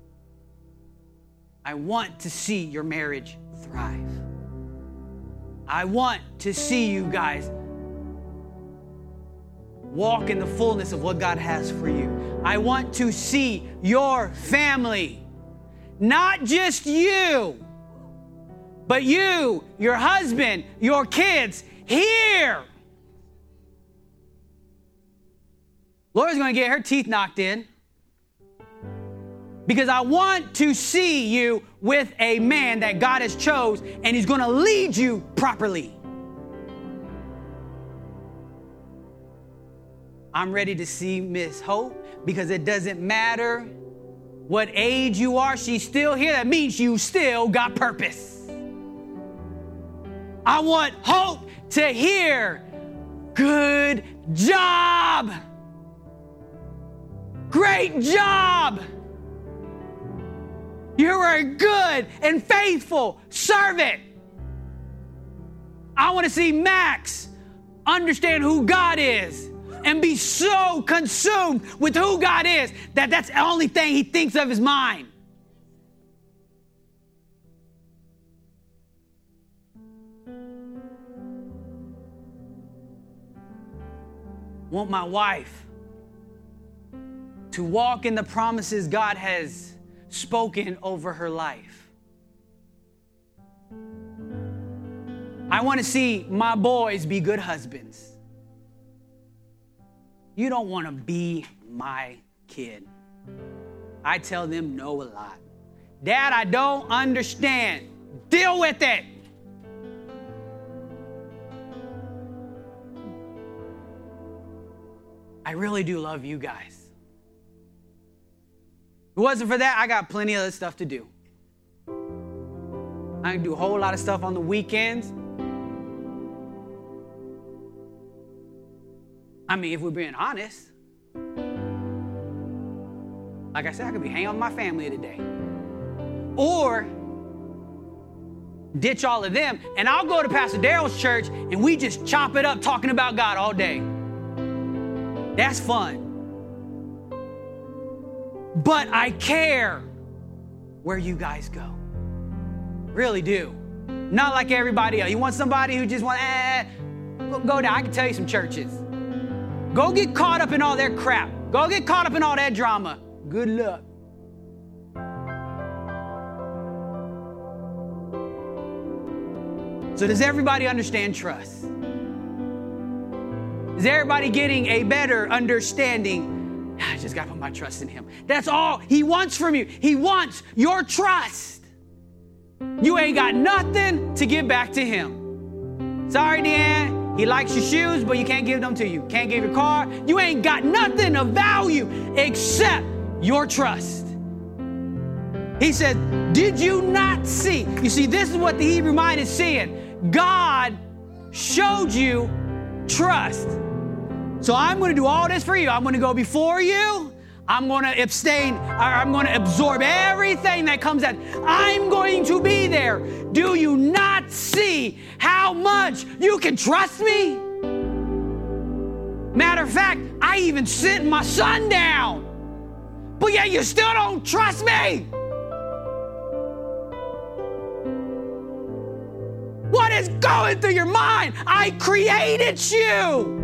I want to see your marriage thrive. I want to see you guys walk in the fullness of what God has for you. I want to see your family, not just you, but you, your husband, your kids, here. Laura's going to get her teeth knocked in because I want to see you with a man that God has chose and he's going to lead you properly. I'm ready to see Miss Hope because it doesn't matter what age you are, she's still here. That means you still got purpose. I want Hope to hear, good job. Great job. You're a good and faithful servant. I want to see Max understand who God is and be so consumed with who God is that that's the only thing he thinks of his mind. Want my wife to walk in the promises God has spoken over her life. I want to see my boys be good husbands. You don't want to be my kid. I tell them no a lot. Dad, I don't understand. Deal with it. I really do love you guys. If it wasn't for that, I got plenty of other stuff to do. I can do a whole lot of stuff on the weekends. I mean, if we're being honest, like I said, I could be hanging out with my family today. Or ditch all of them, and I'll go to Pastor Daryl's church, and we just chop it up talking about God all day. That's fun. But I care where you guys go. Really do. Not like everybody else. You want somebody who just want, eh, go, go down. I can tell you some churches. Go get caught up in all their crap. Go get caught up in all that drama. Good luck. So does everybody understand trust? Is everybody getting a better understanding? I just got to put my trust in him. That's all he wants from you. He wants your trust. You ain't got nothing to give back to him. Sorry, Deanne. He likes your shoes, but you can't give them to you. Can't give your car. You ain't got nothing of value except your trust. He said, did you not see? You see, this is what the Hebrew mind is seeing. God showed you trust. So I'm going to do all this for you. I'm going to go before you. I'm going to abstain. I'm going to absorb everything that comes out. I'm going to be there. Do you not see how much you can trust me? Matter of fact, I even sent my son down. But yet you still don't trust me. What is going through your mind? I created you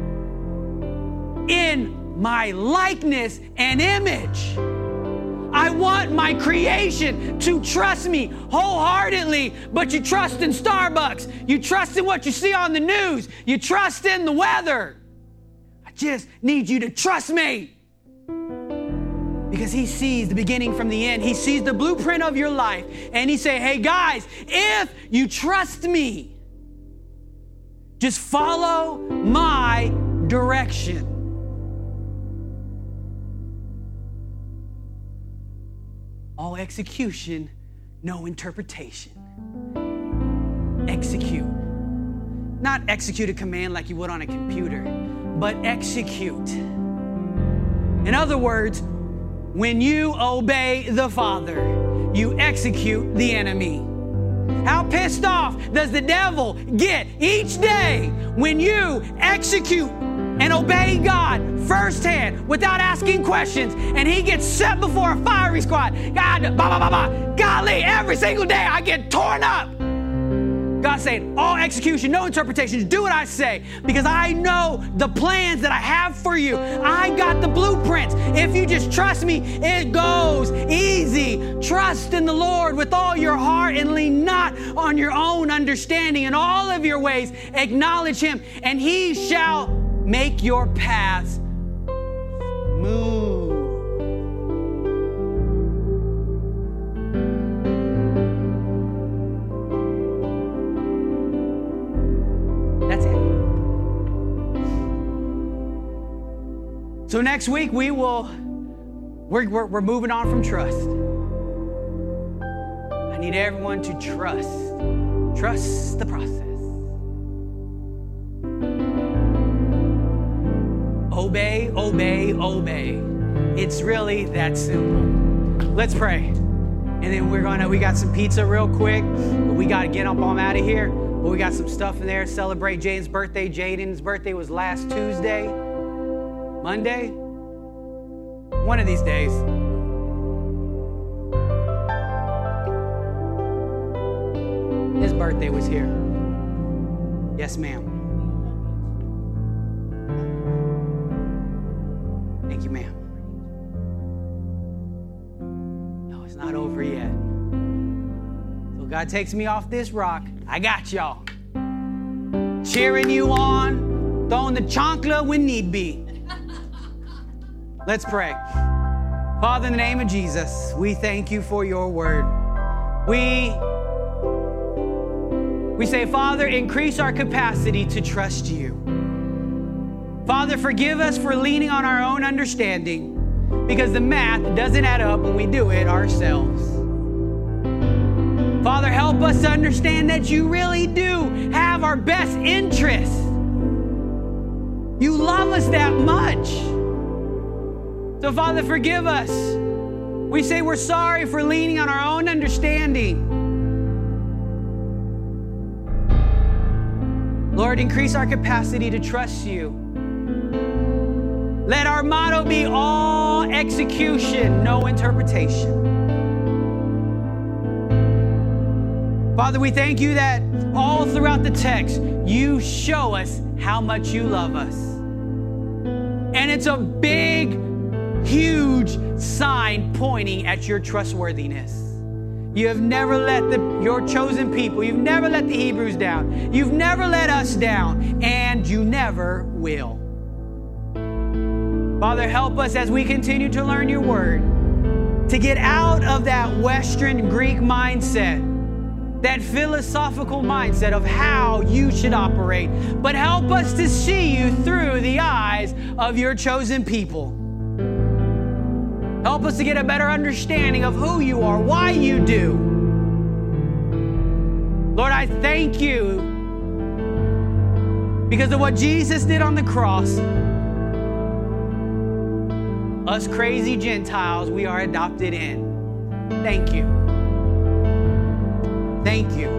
in my likeness and image. I want my creation to trust me wholeheartedly, but you trust in Starbucks. You trust in what you see on the news. You trust in the weather. I just need you to trust me. Because he sees the beginning from the end. He sees the blueprint of your life. And he say, hey guys, if you trust me, just follow my direction. All execution, no interpretation. Execute. Not execute a command like you would on a computer, but execute. In other words, when you obey the Father, you execute the enemy. How pissed off does the devil get each day when you execute and obey God firsthand without asking questions, and he gets set before a firing squad? God, bah, bah, bah, bah. Golly, every single day I get torn up. God saying, all execution, no interpretations, do what I say, because I know the plans that I have for you. I got the blueprints. If you just trust me, it goes easy. Trust in the Lord with all your heart and lean not on your own understanding. In all of your ways, acknowledge him, and he shall make your paths smooth. So next week we will, we're, we're, we're moving on from trust. I need everyone to trust. Trust the process. Obey, obey, obey. It's really that simple. Let's pray. And then we're gonna, we got some pizza real quick, but we gotta get up on out of here. But we got some stuff in there to celebrate Jaden's birthday. Jaden's birthday was last Tuesday. Monday? One of these days. His birthday was here. Yes, ma'am. Thank you, ma'am. No, it's not over yet. So God takes me off this rock. I got y'all. Cheering you on, throwing the chancla when need be. Let's pray. Father, in the name of Jesus, we thank you for your word. We, we say, Father, increase our capacity to trust you. Father, forgive us for leaning on our own understanding. because the math doesn't add up when we do it ourselves. Father, help us to understand that you really do have our best interests. You love us that much. So, Father, forgive us. We say we're sorry for leaning on our own understanding. Lord, increase our capacity to trust you. Let our motto be all execution, no interpretation. Father, we thank you that all throughout the text, you show us how much you love us. And it's a big, huge sign pointing at your trustworthiness. You have never let the, your chosen people, you've never let the Hebrews down. You've never let us down, and you never will. Father, help us as we continue to learn your word to get out of that Western Greek mindset, that philosophical mindset of how you should operate, but help us to see you through the eyes of your chosen people. Help us to get a better understanding of who you are, why you do. Lord, I thank you because of what Jesus did on the cross. Us crazy Gentiles, we are adopted in. Thank you. Thank you.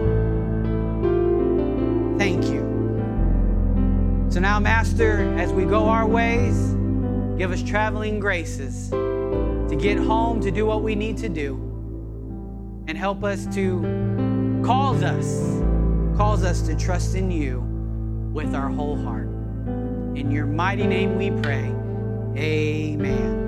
Thank you. So now, Master, as we go our ways, give us traveling graces to get home, to do what we need to do, and help us to, cause us, cause us to trust in you with our whole heart. In your mighty name we pray. Amen.